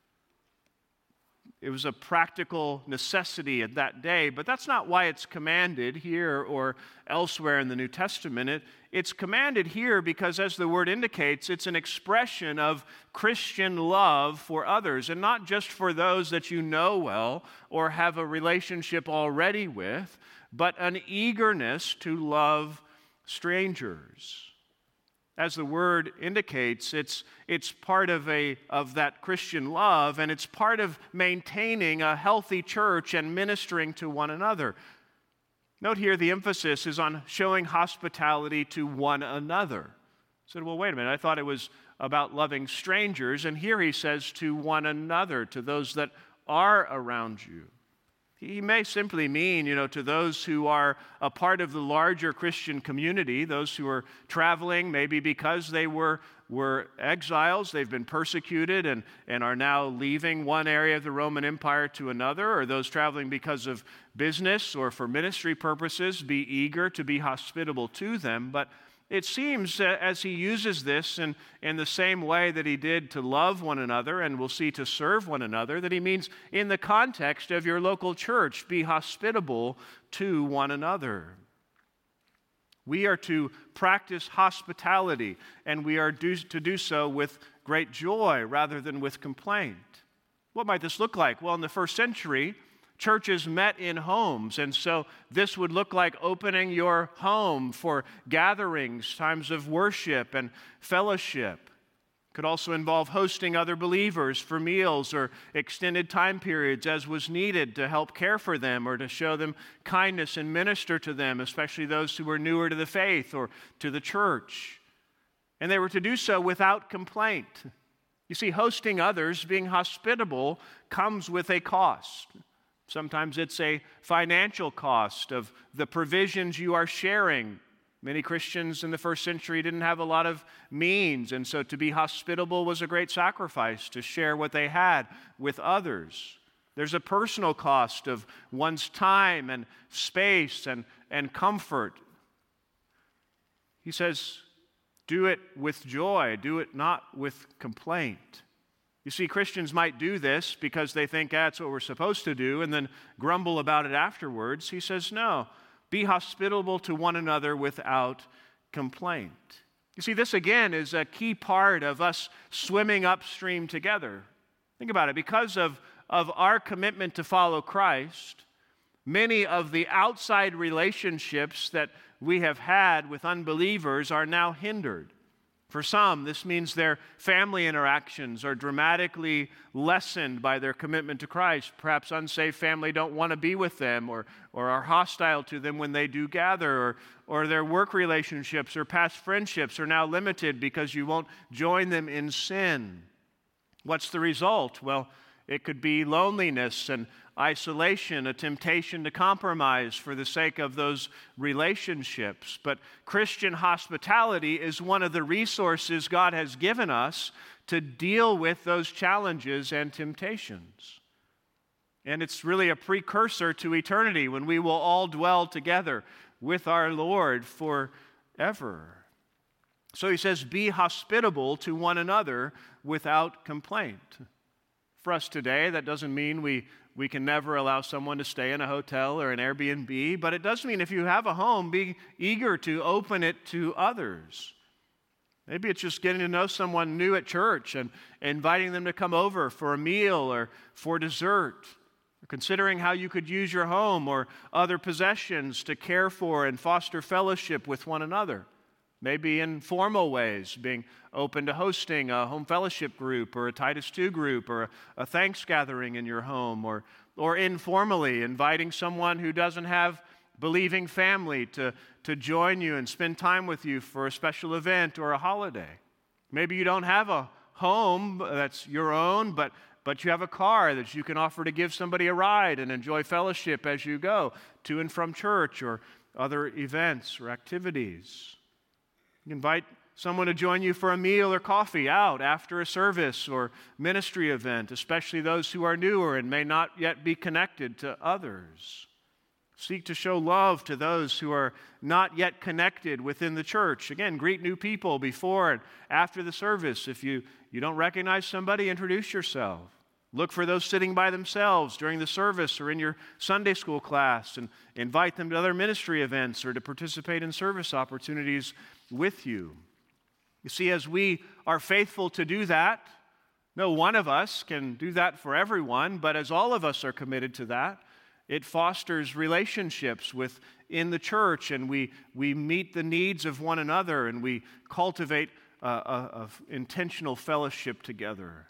It was a practical necessity at that day, but that's not why it's commanded here or elsewhere in the New Testament. It's commanded here because, as the word indicates, it's an expression of Christian love for others, and not just for those that you know well or have a relationship already with, but an eagerness to love strangers. As the word indicates, it's part of that Christian love, and it's part of maintaining a healthy church and ministering to one another. Note here the emphasis is on showing hospitality to one another. I said, well, wait a minute, I thought it was about loving strangers, and here he says to one another, to those that are around you. He may simply mean, to those who are a part of the larger Christian community, those who are traveling maybe because they were exiles, they've been persecuted and are now leaving one area of the Roman Empire to another, or those traveling because of business or for ministry purposes, be eager to be hospitable to them. But it seems as he uses this in the same way that he did to love one another, and we'll see to serve one another, that he means in the context of your local church, be hospitable to one another. We are to practice hospitality, and we are to do so with great joy rather than with complaint. What might this look like? Well, in the first century, churches met in homes, and so this would look like opening your home for gatherings, times of worship and fellowship. It could also involve hosting other believers for meals or extended time periods as was needed to help care for them or to show them kindness and minister to them, especially those who were newer to the faith or to the church. And they were to do so without complaint. You see, hosting others, being hospitable, comes with a cost. Sometimes it's a financial cost of the provisions you are sharing. Many Christians in the first century didn't have a lot of means, and so to be hospitable was a great sacrifice, to share what they had with others. There's a personal cost of one's time and space and comfort. He says, do it with joy, do it not with complaint. You see, Christians might do this because they think that's what we're supposed to do and then grumble about it afterwards. He says, no, be hospitable to one another without complaint. You see, this again is a key part of us swimming upstream together. Think about it. Because of our commitment to follow Christ, many of the outside relationships that we have had with unbelievers are now hindered. For some, this means their family interactions are dramatically lessened by their commitment to Christ. Perhaps unsaved family don't want to be with them or are hostile to them when they do gather, or their work relationships or past friendships are now limited because you won't join them in sin. What's the result? Well, it could be loneliness and isolation, a temptation to compromise for the sake of those relationships. But Christian hospitality is one of the resources God has given us to deal with those challenges and temptations. And it's really a precursor to eternity when we will all dwell together with our Lord forever. So he says, be hospitable to one another without complaint. For us today, that doesn't mean we can never allow someone to stay in a hotel or an Airbnb, but it does mean if you have a home, be eager to open it to others. Maybe it's just getting to know someone new at church and inviting them to come over for a meal or for dessert, or considering how you could use your home or other possessions to care for and foster fellowship with one another. Maybe in formal ways, being open to hosting a home fellowship group or a Titus II group or a thanks gathering in your home, or informally inviting someone who doesn't have believing family to join you and spend time with you for a special event or a holiday. Maybe you don't have a home that's your own, but you have a car that you can offer to give somebody a ride and enjoy fellowship as you go to and from church or other events or activities. You can invite someone to join you for a meal or coffee out after a service or ministry event, especially those who are newer and may not yet be connected to others. Seek to show love to those who are not yet connected within the church. Again, greet new people before and after the service. If you don't recognize somebody, introduce yourself. Look for those sitting by themselves during the service or in your Sunday school class and invite them to other ministry events or to participate in service opportunities with you. You see, as we are faithful to do that, no one of us can do that for everyone, but as all of us are committed to that, it fosters relationships within the church, and we meet the needs of one another, and we cultivate a intentional fellowship together.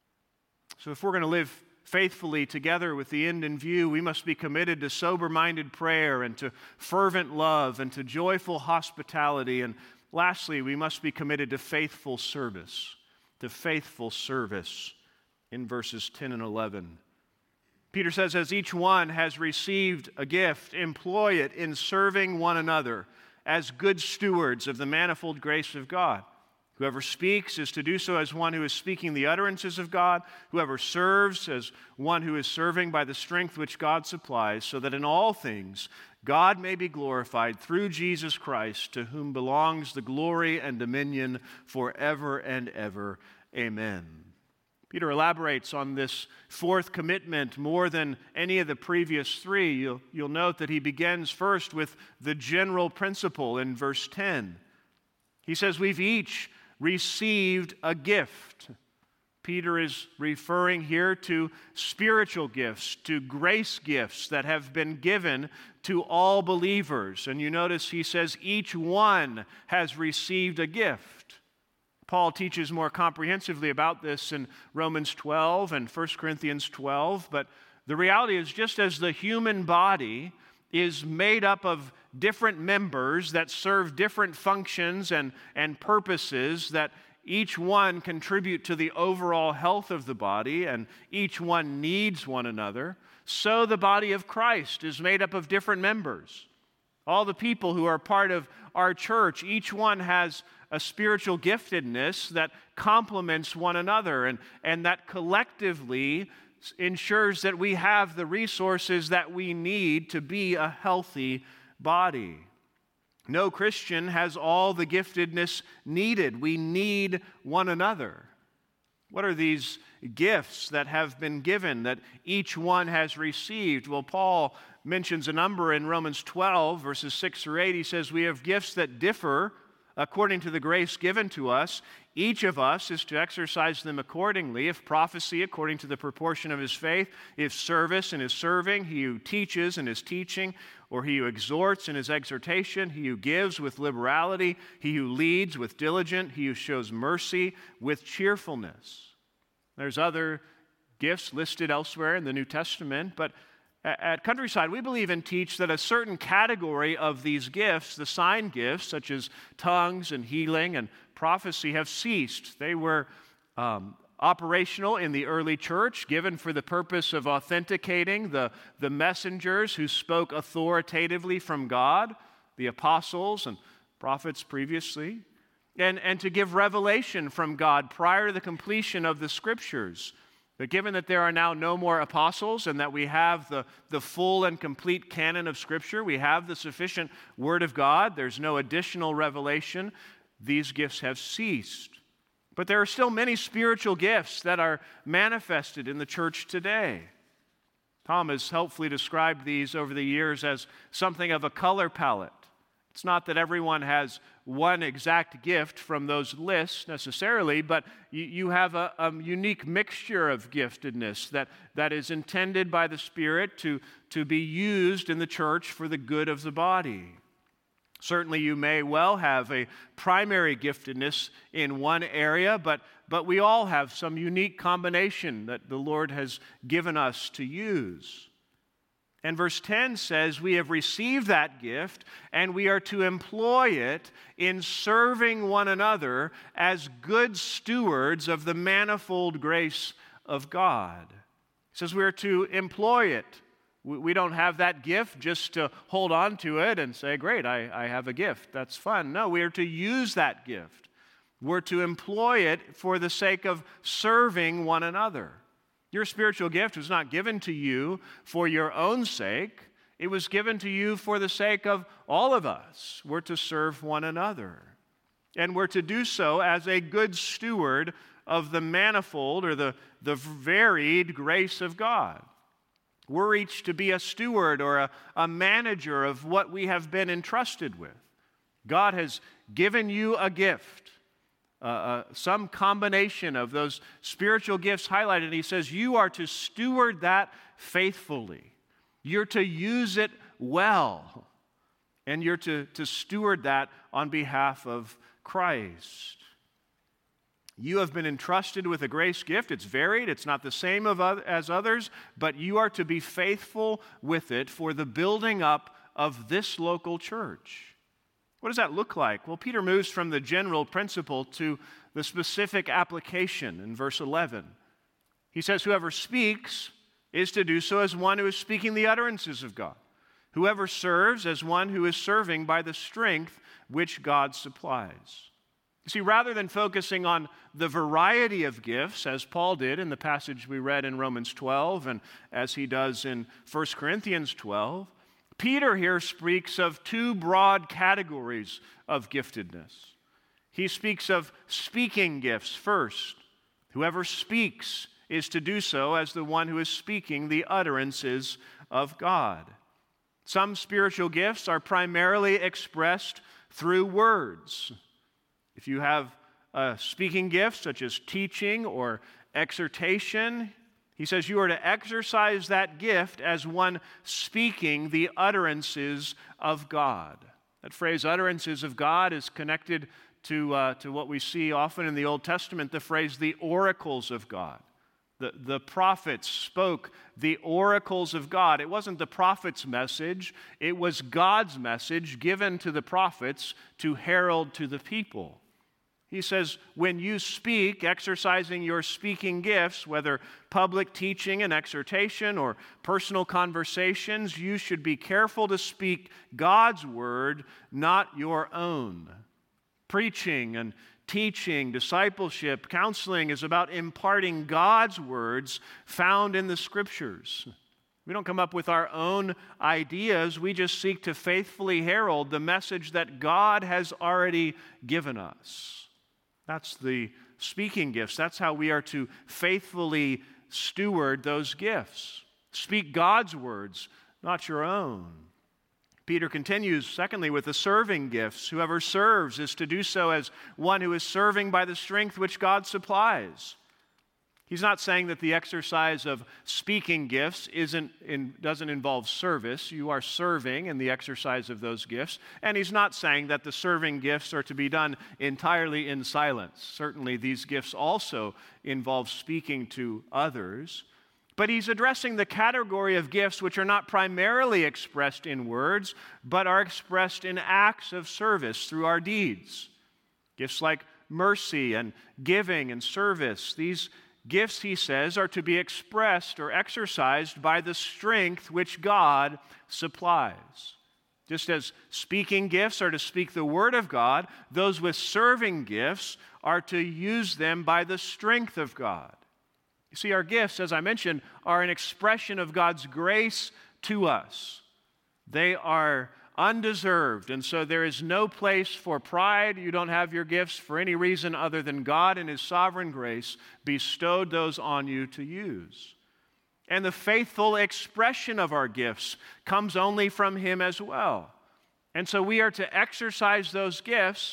So if we're going to live faithfully together with the end in view, we must be committed to sober-minded prayer and to fervent love and to joyful hospitality. And lastly, we must be committed to faithful service in verses 10 and 11. Peter says, as each one has received a gift, employ it in serving one another as good stewards of the manifold grace of God. Whoever speaks is to do so as one who is speaking the utterances of God. Whoever serves as one who is serving by the strength which God supplies, so that in all things God may be glorified through Jesus Christ, to whom belongs the glory and dominion forever and ever. Amen. Peter elaborates on this fourth commitment more than any of the previous three. You'll note that he begins first with the general principle in verse 10. He says, we've each received a gift. Peter is referring here to spiritual gifts, to grace gifts that have been given to all believers. And you notice he says each one has received a gift. Paul teaches more comprehensively about this in Romans 12 and 1 Corinthians 12, but the reality is just as the human body is made up of different members that serve different functions and purposes, that each one contribute to the overall health of the body, and each one needs one another, so the body of Christ is made up of different members. All the people who are part of our church, each one has a spiritual giftedness that complements one another, and that collectively ensures that we have the resources that we need to be a healthy body. No Christian has all the giftedness needed. We need one another. What are these gifts that have been given, that each one has received? Well, Paul mentions a number in Romans 12, verses 6 through 8. He says, we have gifts that differ according to the grace given to us. Each of us is to exercise them accordingly. If prophecy, according to the proportion of his faith. If service, in his serving. He who teaches, in his teaching. Or he who exhorts, in his exhortation. He who gives, with liberality. He who leads, with diligence. He who shows mercy, with cheerfulness. There's other gifts listed elsewhere in the New Testament, but at Countryside, we believe and teach that a certain category of these gifts, the sign gifts, such as tongues and healing and prophecy, have ceased. They were operational in the early church, given for the purpose of authenticating the messengers who spoke authoritatively from God, the apostles and prophets previously, and to give revelation from God prior to the completion of the Scriptures. But given that there are now no more apostles and that we have the full and complete canon of Scripture, we have the sufficient Word of God, there's no additional revelation, these gifts have ceased. But there are still many spiritual gifts that are manifested in the church today. Tom has helpfully described these over the years as something of a color palette. It's not that everyone has one exact gift from those lists necessarily, but you have a unique mixture of giftedness that is intended by the Spirit to be used in the church for the good of the body. Certainly you may well have a primary giftedness in one area, but we all have some unique combination that the Lord has given us to use. And verse 10 says, we have received that gift, and we are to employ it in serving one another as good stewards of the manifold grace of God. It says we are to employ it. We don't have that gift just to hold on to it and say, great, I have a gift. That's fun. No, we are to use that gift. We're to employ it for the sake of serving one another. Your spiritual gift was not given to you for your own sake. It was given to you for the sake of all of us. We're to serve one another. And we're to do so as a good steward of the manifold or the varied grace of God. We're each to be a steward or a manager of what we have been entrusted with. God has given you a gift. Some combination of those spiritual gifts highlighted, and he says you are to steward that faithfully. You're to use it well, and you're to steward that on behalf of Christ. You have been entrusted with a grace gift. It's varied. It's not the same as others, but you are to be faithful with it for the building up of this local church. What does that look like? Well, Peter moves from the general principle to the specific application in verse 11. He says, whoever speaks is to do so as one who is speaking the utterances of God. Whoever serves as one who is serving by the strength which God supplies. You see, rather than focusing on the variety of gifts, as Paul did in the passage we read in Romans 12 and as he does in 1 Corinthians 12, Peter here speaks of two broad categories of giftedness. He speaks of speaking gifts first. Whoever speaks is to do so as the one who is speaking the utterances of God. Some spiritual gifts are primarily expressed through words. If you have a speaking gift such as teaching or exhortation, he says you are to exercise that gift as one speaking the utterances of God. That phrase, utterances of God, is connected to what we see often in the Old Testament, the phrase, the oracles of God. The prophets spoke the oracles of God. It wasn't the prophet's message, it was God's message given to the prophets to herald to the people. He says, when you speak, exercising your speaking gifts, whether public teaching and exhortation or personal conversations, you should be careful to speak God's word, not your own. Preaching and teaching, discipleship, counseling is about imparting God's words found in the Scriptures. We don't come up with our own ideas. We just seek to faithfully herald the message that God has already given us. That's the speaking gifts. That's how we are to faithfully steward those gifts. Speak God's words, not your own. Peter continues, secondly, with the serving gifts. Whoever serves is to do so as one who is serving by the strength which God supplies. He's not saying that the exercise of speaking gifts doesn't involve service. You are serving in the exercise of those gifts. And he's not saying that the serving gifts are to be done entirely in silence. Certainly these gifts also involve speaking to others. But he's addressing the category of gifts which are not primarily expressed in words, but are expressed in acts of service through our deeds. Gifts like mercy and giving and service. These gifts, he says, are to be expressed or exercised by the strength which God supplies. Just as speaking gifts are to speak the word of God, those with serving gifts are to use them by the strength of God. You see, our gifts, as I mentioned, are an expression of God's grace to us. They are undeserved, and so there is no place for pride. You don't have your gifts for any reason other than God in His sovereign grace bestowed those on you to use. And the faithful expression of our gifts comes only from Him as well. And so we are to exercise those gifts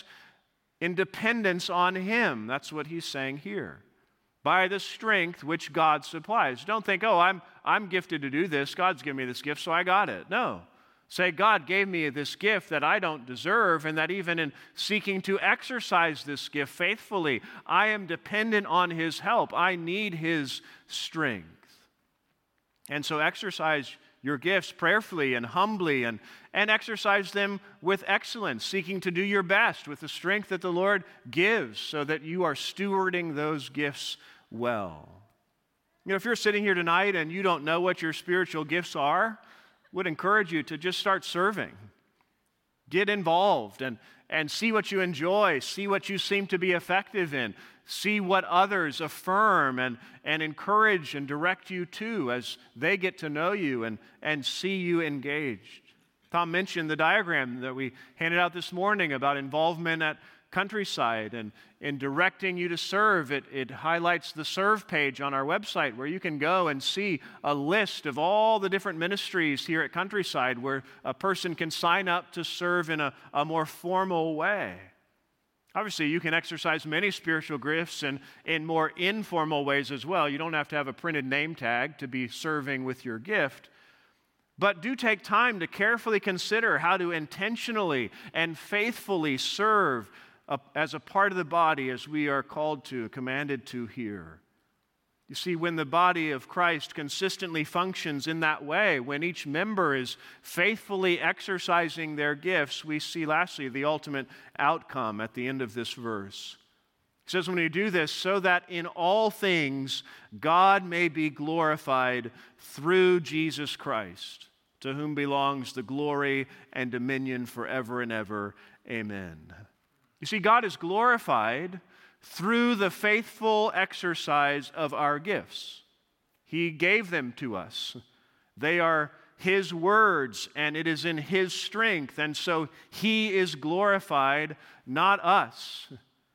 in dependence on Him. That's what he's saying here. By the strength which God supplies. Don't think, oh, I'm gifted to do this. God's given me this gift, so I got it. No. Say, God gave me this gift that I don't deserve, and that even in seeking to exercise this gift faithfully, I am dependent on His help. I need His strength. And so exercise your gifts prayerfully and humbly, and exercise them with excellence, seeking to do your best with the strength that the Lord gives so that you are stewarding those gifts well. You know, if you're sitting here tonight and you don't know what your spiritual gifts are, would encourage you to just start serving. Get involved and see what you enjoy, see what you seem to be effective in, see what others affirm and encourage and direct you to as they get to know you and see you engaged. Tom mentioned the diagram that we handed out this morning about involvement at Countryside, and in directing you to serve, it highlights the serve page on our website where you can go and see a list of all the different ministries here at Countryside where a person can sign up to serve in a more formal way. Obviously, you can exercise many spiritual gifts in more informal ways as well. You don't have to have a printed name tag to be serving with your gift. But do take time to carefully consider how to intentionally and faithfully serve as a part of the body as we are called to, commanded to here. You see, when the body of Christ consistently functions in that way, when each member is faithfully exercising their gifts, we see lastly the ultimate outcome at the end of this verse. He says, when you do this, so that in all things God may be glorified through Jesus Christ, to whom belongs the glory and dominion forever and ever. Amen. You see, God is glorified through the faithful exercise of our gifts. He gave them to us. They are His words, and it is in His strength, and so He is glorified, not us.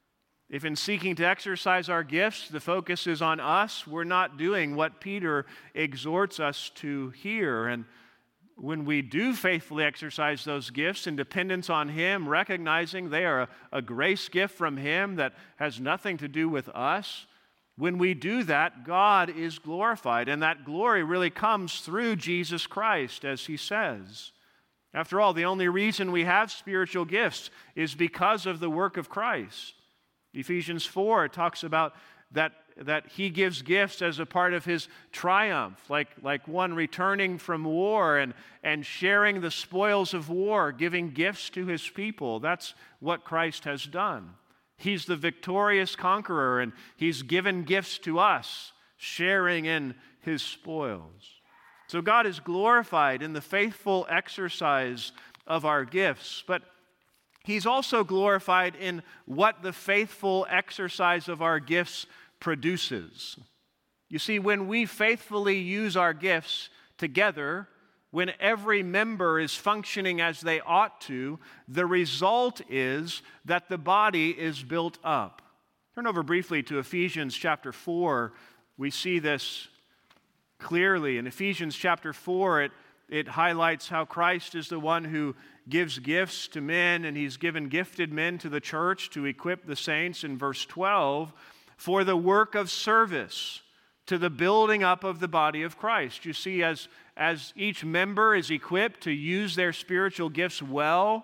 If in seeking to exercise our gifts, the focus is on us, we're not doing what Peter exhorts us to here. And when we do faithfully exercise those gifts in dependence on Him, recognizing they are a grace gift from Him that has nothing to do with us, when we do that, God is glorified. And that glory really comes through Jesus Christ, as He says. After all, the only reason we have spiritual gifts is because of the work of Christ. Ephesians 4 talks about that He gives gifts as a part of His triumph, like one returning from war and sharing the spoils of war, giving gifts to His people. That's what Christ has done. He's the victorious conqueror, and He's given gifts to us, sharing in His spoils. So God is glorified in the faithful exercise of our gifts, but He's also glorified in what the faithful exercise of our gifts produces. You see, when we faithfully use our gifts together, when every member is functioning as they ought to, the result is that the body is built up. Turn over briefly to Ephesians chapter 4. We see this clearly. In Ephesians chapter 4, it highlights how Christ is the one who gives gifts to men, and He's given gifted men to the church to equip the saints in verse 12 for the work of service to the building up of the body of Christ. You see, as each member is equipped to use their spiritual gifts well,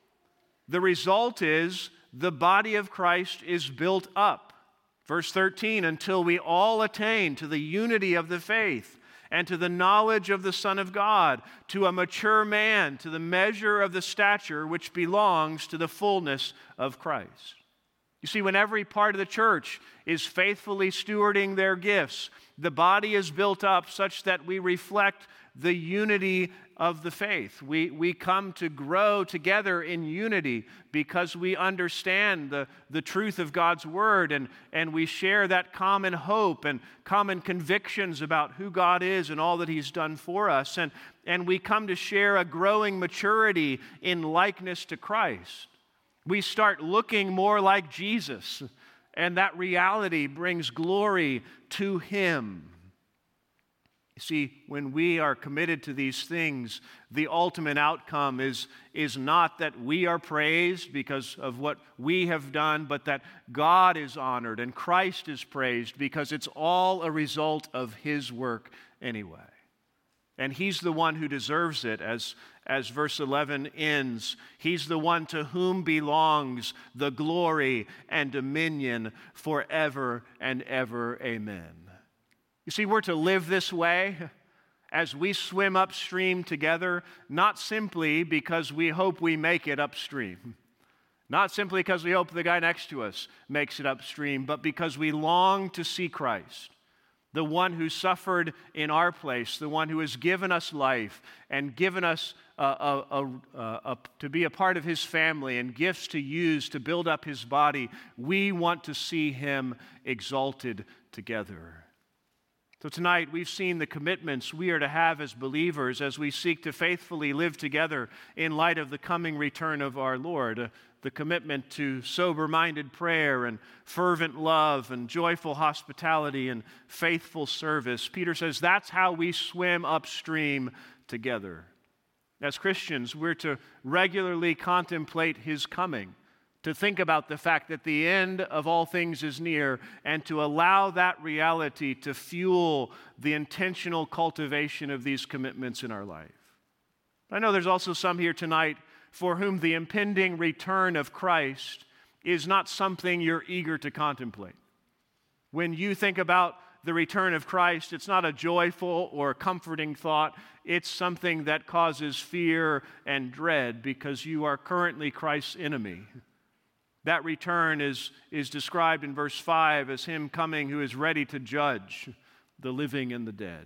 the result is the body of Christ is built up. Verse 13, until we all attain to the unity of the faith and to the knowledge of the Son of God, to a mature man, to the measure of the stature which belongs to the fullness of Christ. You see, when every part of the church is faithfully stewarding their gifts, the body is built up such that we reflect the unity of the faith. We come to grow together in unity because we understand the truth of God's Word, and we share that common hope and common convictions about who God is and all that He's done for us. And we come to share a growing maturity in likeness to Christ. We start looking more like Jesus, and that reality brings glory to Him. You see, when we are committed to these things, the ultimate outcome is not that we are praised because of what we have done, but that God is honored and Christ is praised because it's all a result of His work anyway. And He's the one who deserves it, as verse 11 ends. He's the one to whom belongs the glory and dominion forever and ever. Amen. You see, we're to live this way as we swim upstream together, not simply because we hope we make it upstream, not simply because we hope the guy next to us makes it upstream, but because we long to see Christ, the one who suffered in our place, the one who has given us life and given us to be a part of His family and gifts to use to build up His body. We want to see Him exalted together. So tonight we've seen the commitments we are to have as believers as we seek to faithfully live together in light of the coming return of our Lord. The commitment to sober-minded prayer and fervent love and joyful hospitality and faithful service. Peter says that's how we swim upstream together. As Christians, we're to regularly contemplate His coming, to think about the fact that the end of all things is near, and to allow that reality to fuel the intentional cultivation of these commitments in our life. I know there's also some here tonight for whom the impending return of Christ is not something you're eager to contemplate. When you think about the return of Christ, it's not a joyful or comforting thought. It's something that causes fear and dread because you are currently Christ's enemy. That return is described in verse 5 as him coming who is ready to judge the living and the dead.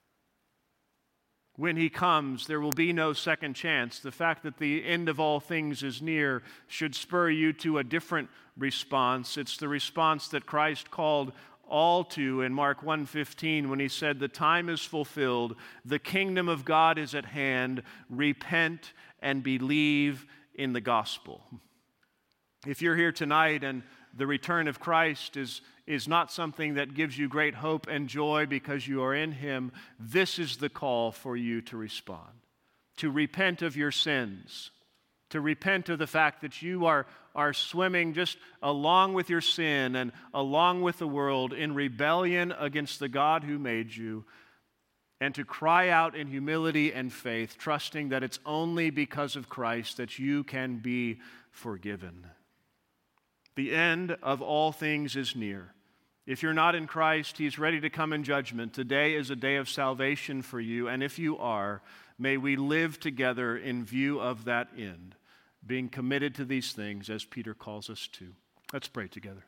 When he comes, there will be no second chance. The fact that the end of all things is near should spur you to a different response. It's the response that Christ called all to in Mark 1:15 when he said, "The time is fulfilled, the kingdom of God is at hand, repent and believe in the gospel." If you're here tonight and the return of Christ is not something that gives you great hope and joy because you are in him, this is the call for you to respond, to repent of your sins, to repent of the fact that you are swimming just along with your sin and along with the world in rebellion against the God who made you, and to cry out in humility and faith, trusting that it's only because of Christ that you can be forgiven. The end of all things is near. If you're not in Christ, he's ready to come in judgment. Today is a day of salvation for you, and if you are, may we live together in view of that end, being committed to these things as Peter calls us to. Let's pray together.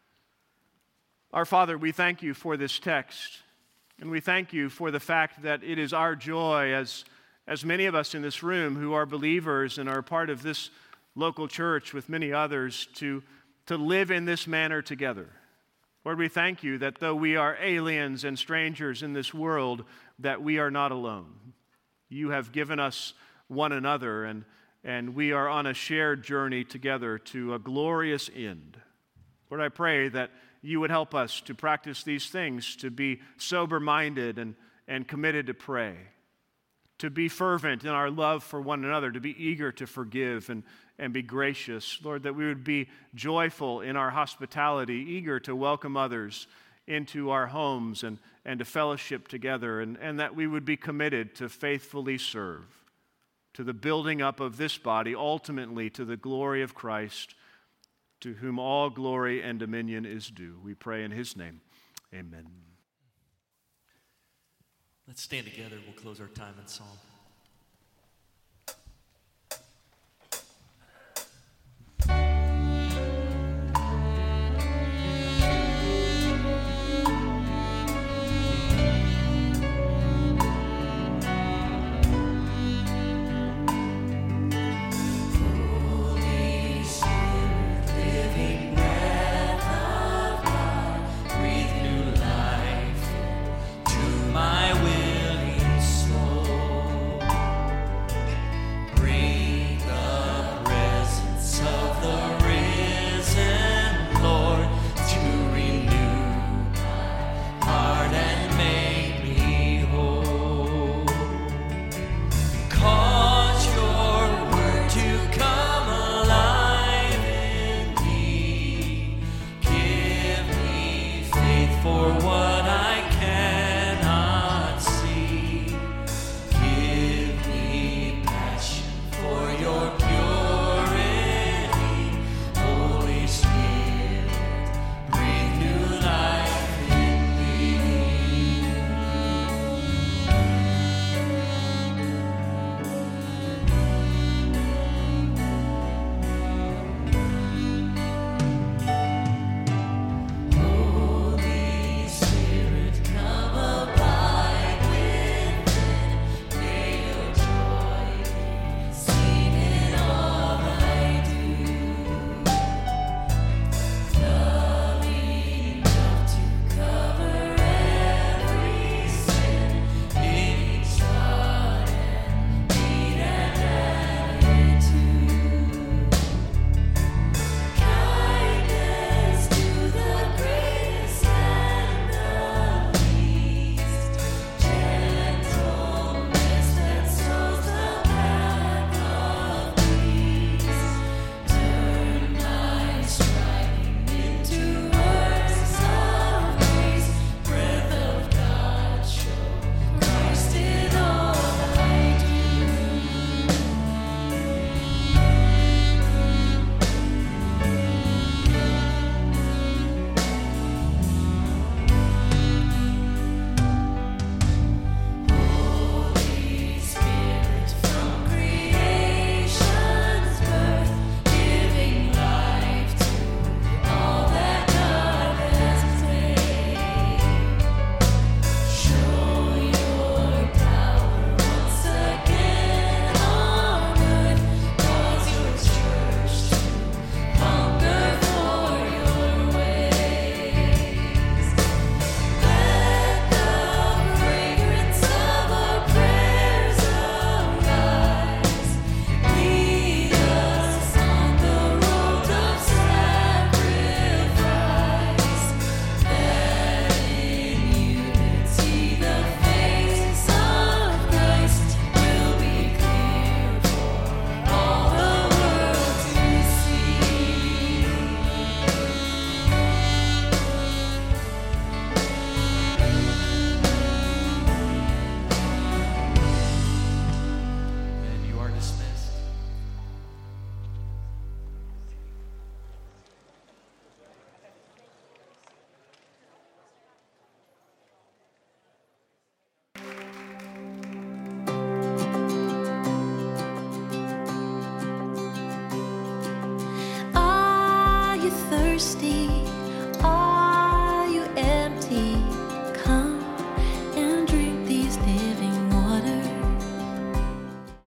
Our Father, we thank you for this text, and we thank you for the fact that it is our joy as many of us in this room who are believers and are part of this local church with many others to live in this manner together. Lord, we thank you that though we are aliens and strangers in this world, that we are not alone. You have given us one another, and we are on a shared journey together to a glorious end. Lord, I pray that you would help us to practice these things, to be sober-minded and committed to pray, to be fervent in our love for one another, to be eager to forgive and be gracious. Lord, that we would be joyful in our hospitality, eager to welcome others into our homes and to fellowship together, and that we would be committed to faithfully serve, to the building up of this body, ultimately to the glory of Christ, to whom all glory and dominion is due. We pray in his name. Amen. Let's stand together. We'll close our time in song. My willing soul. thirsty.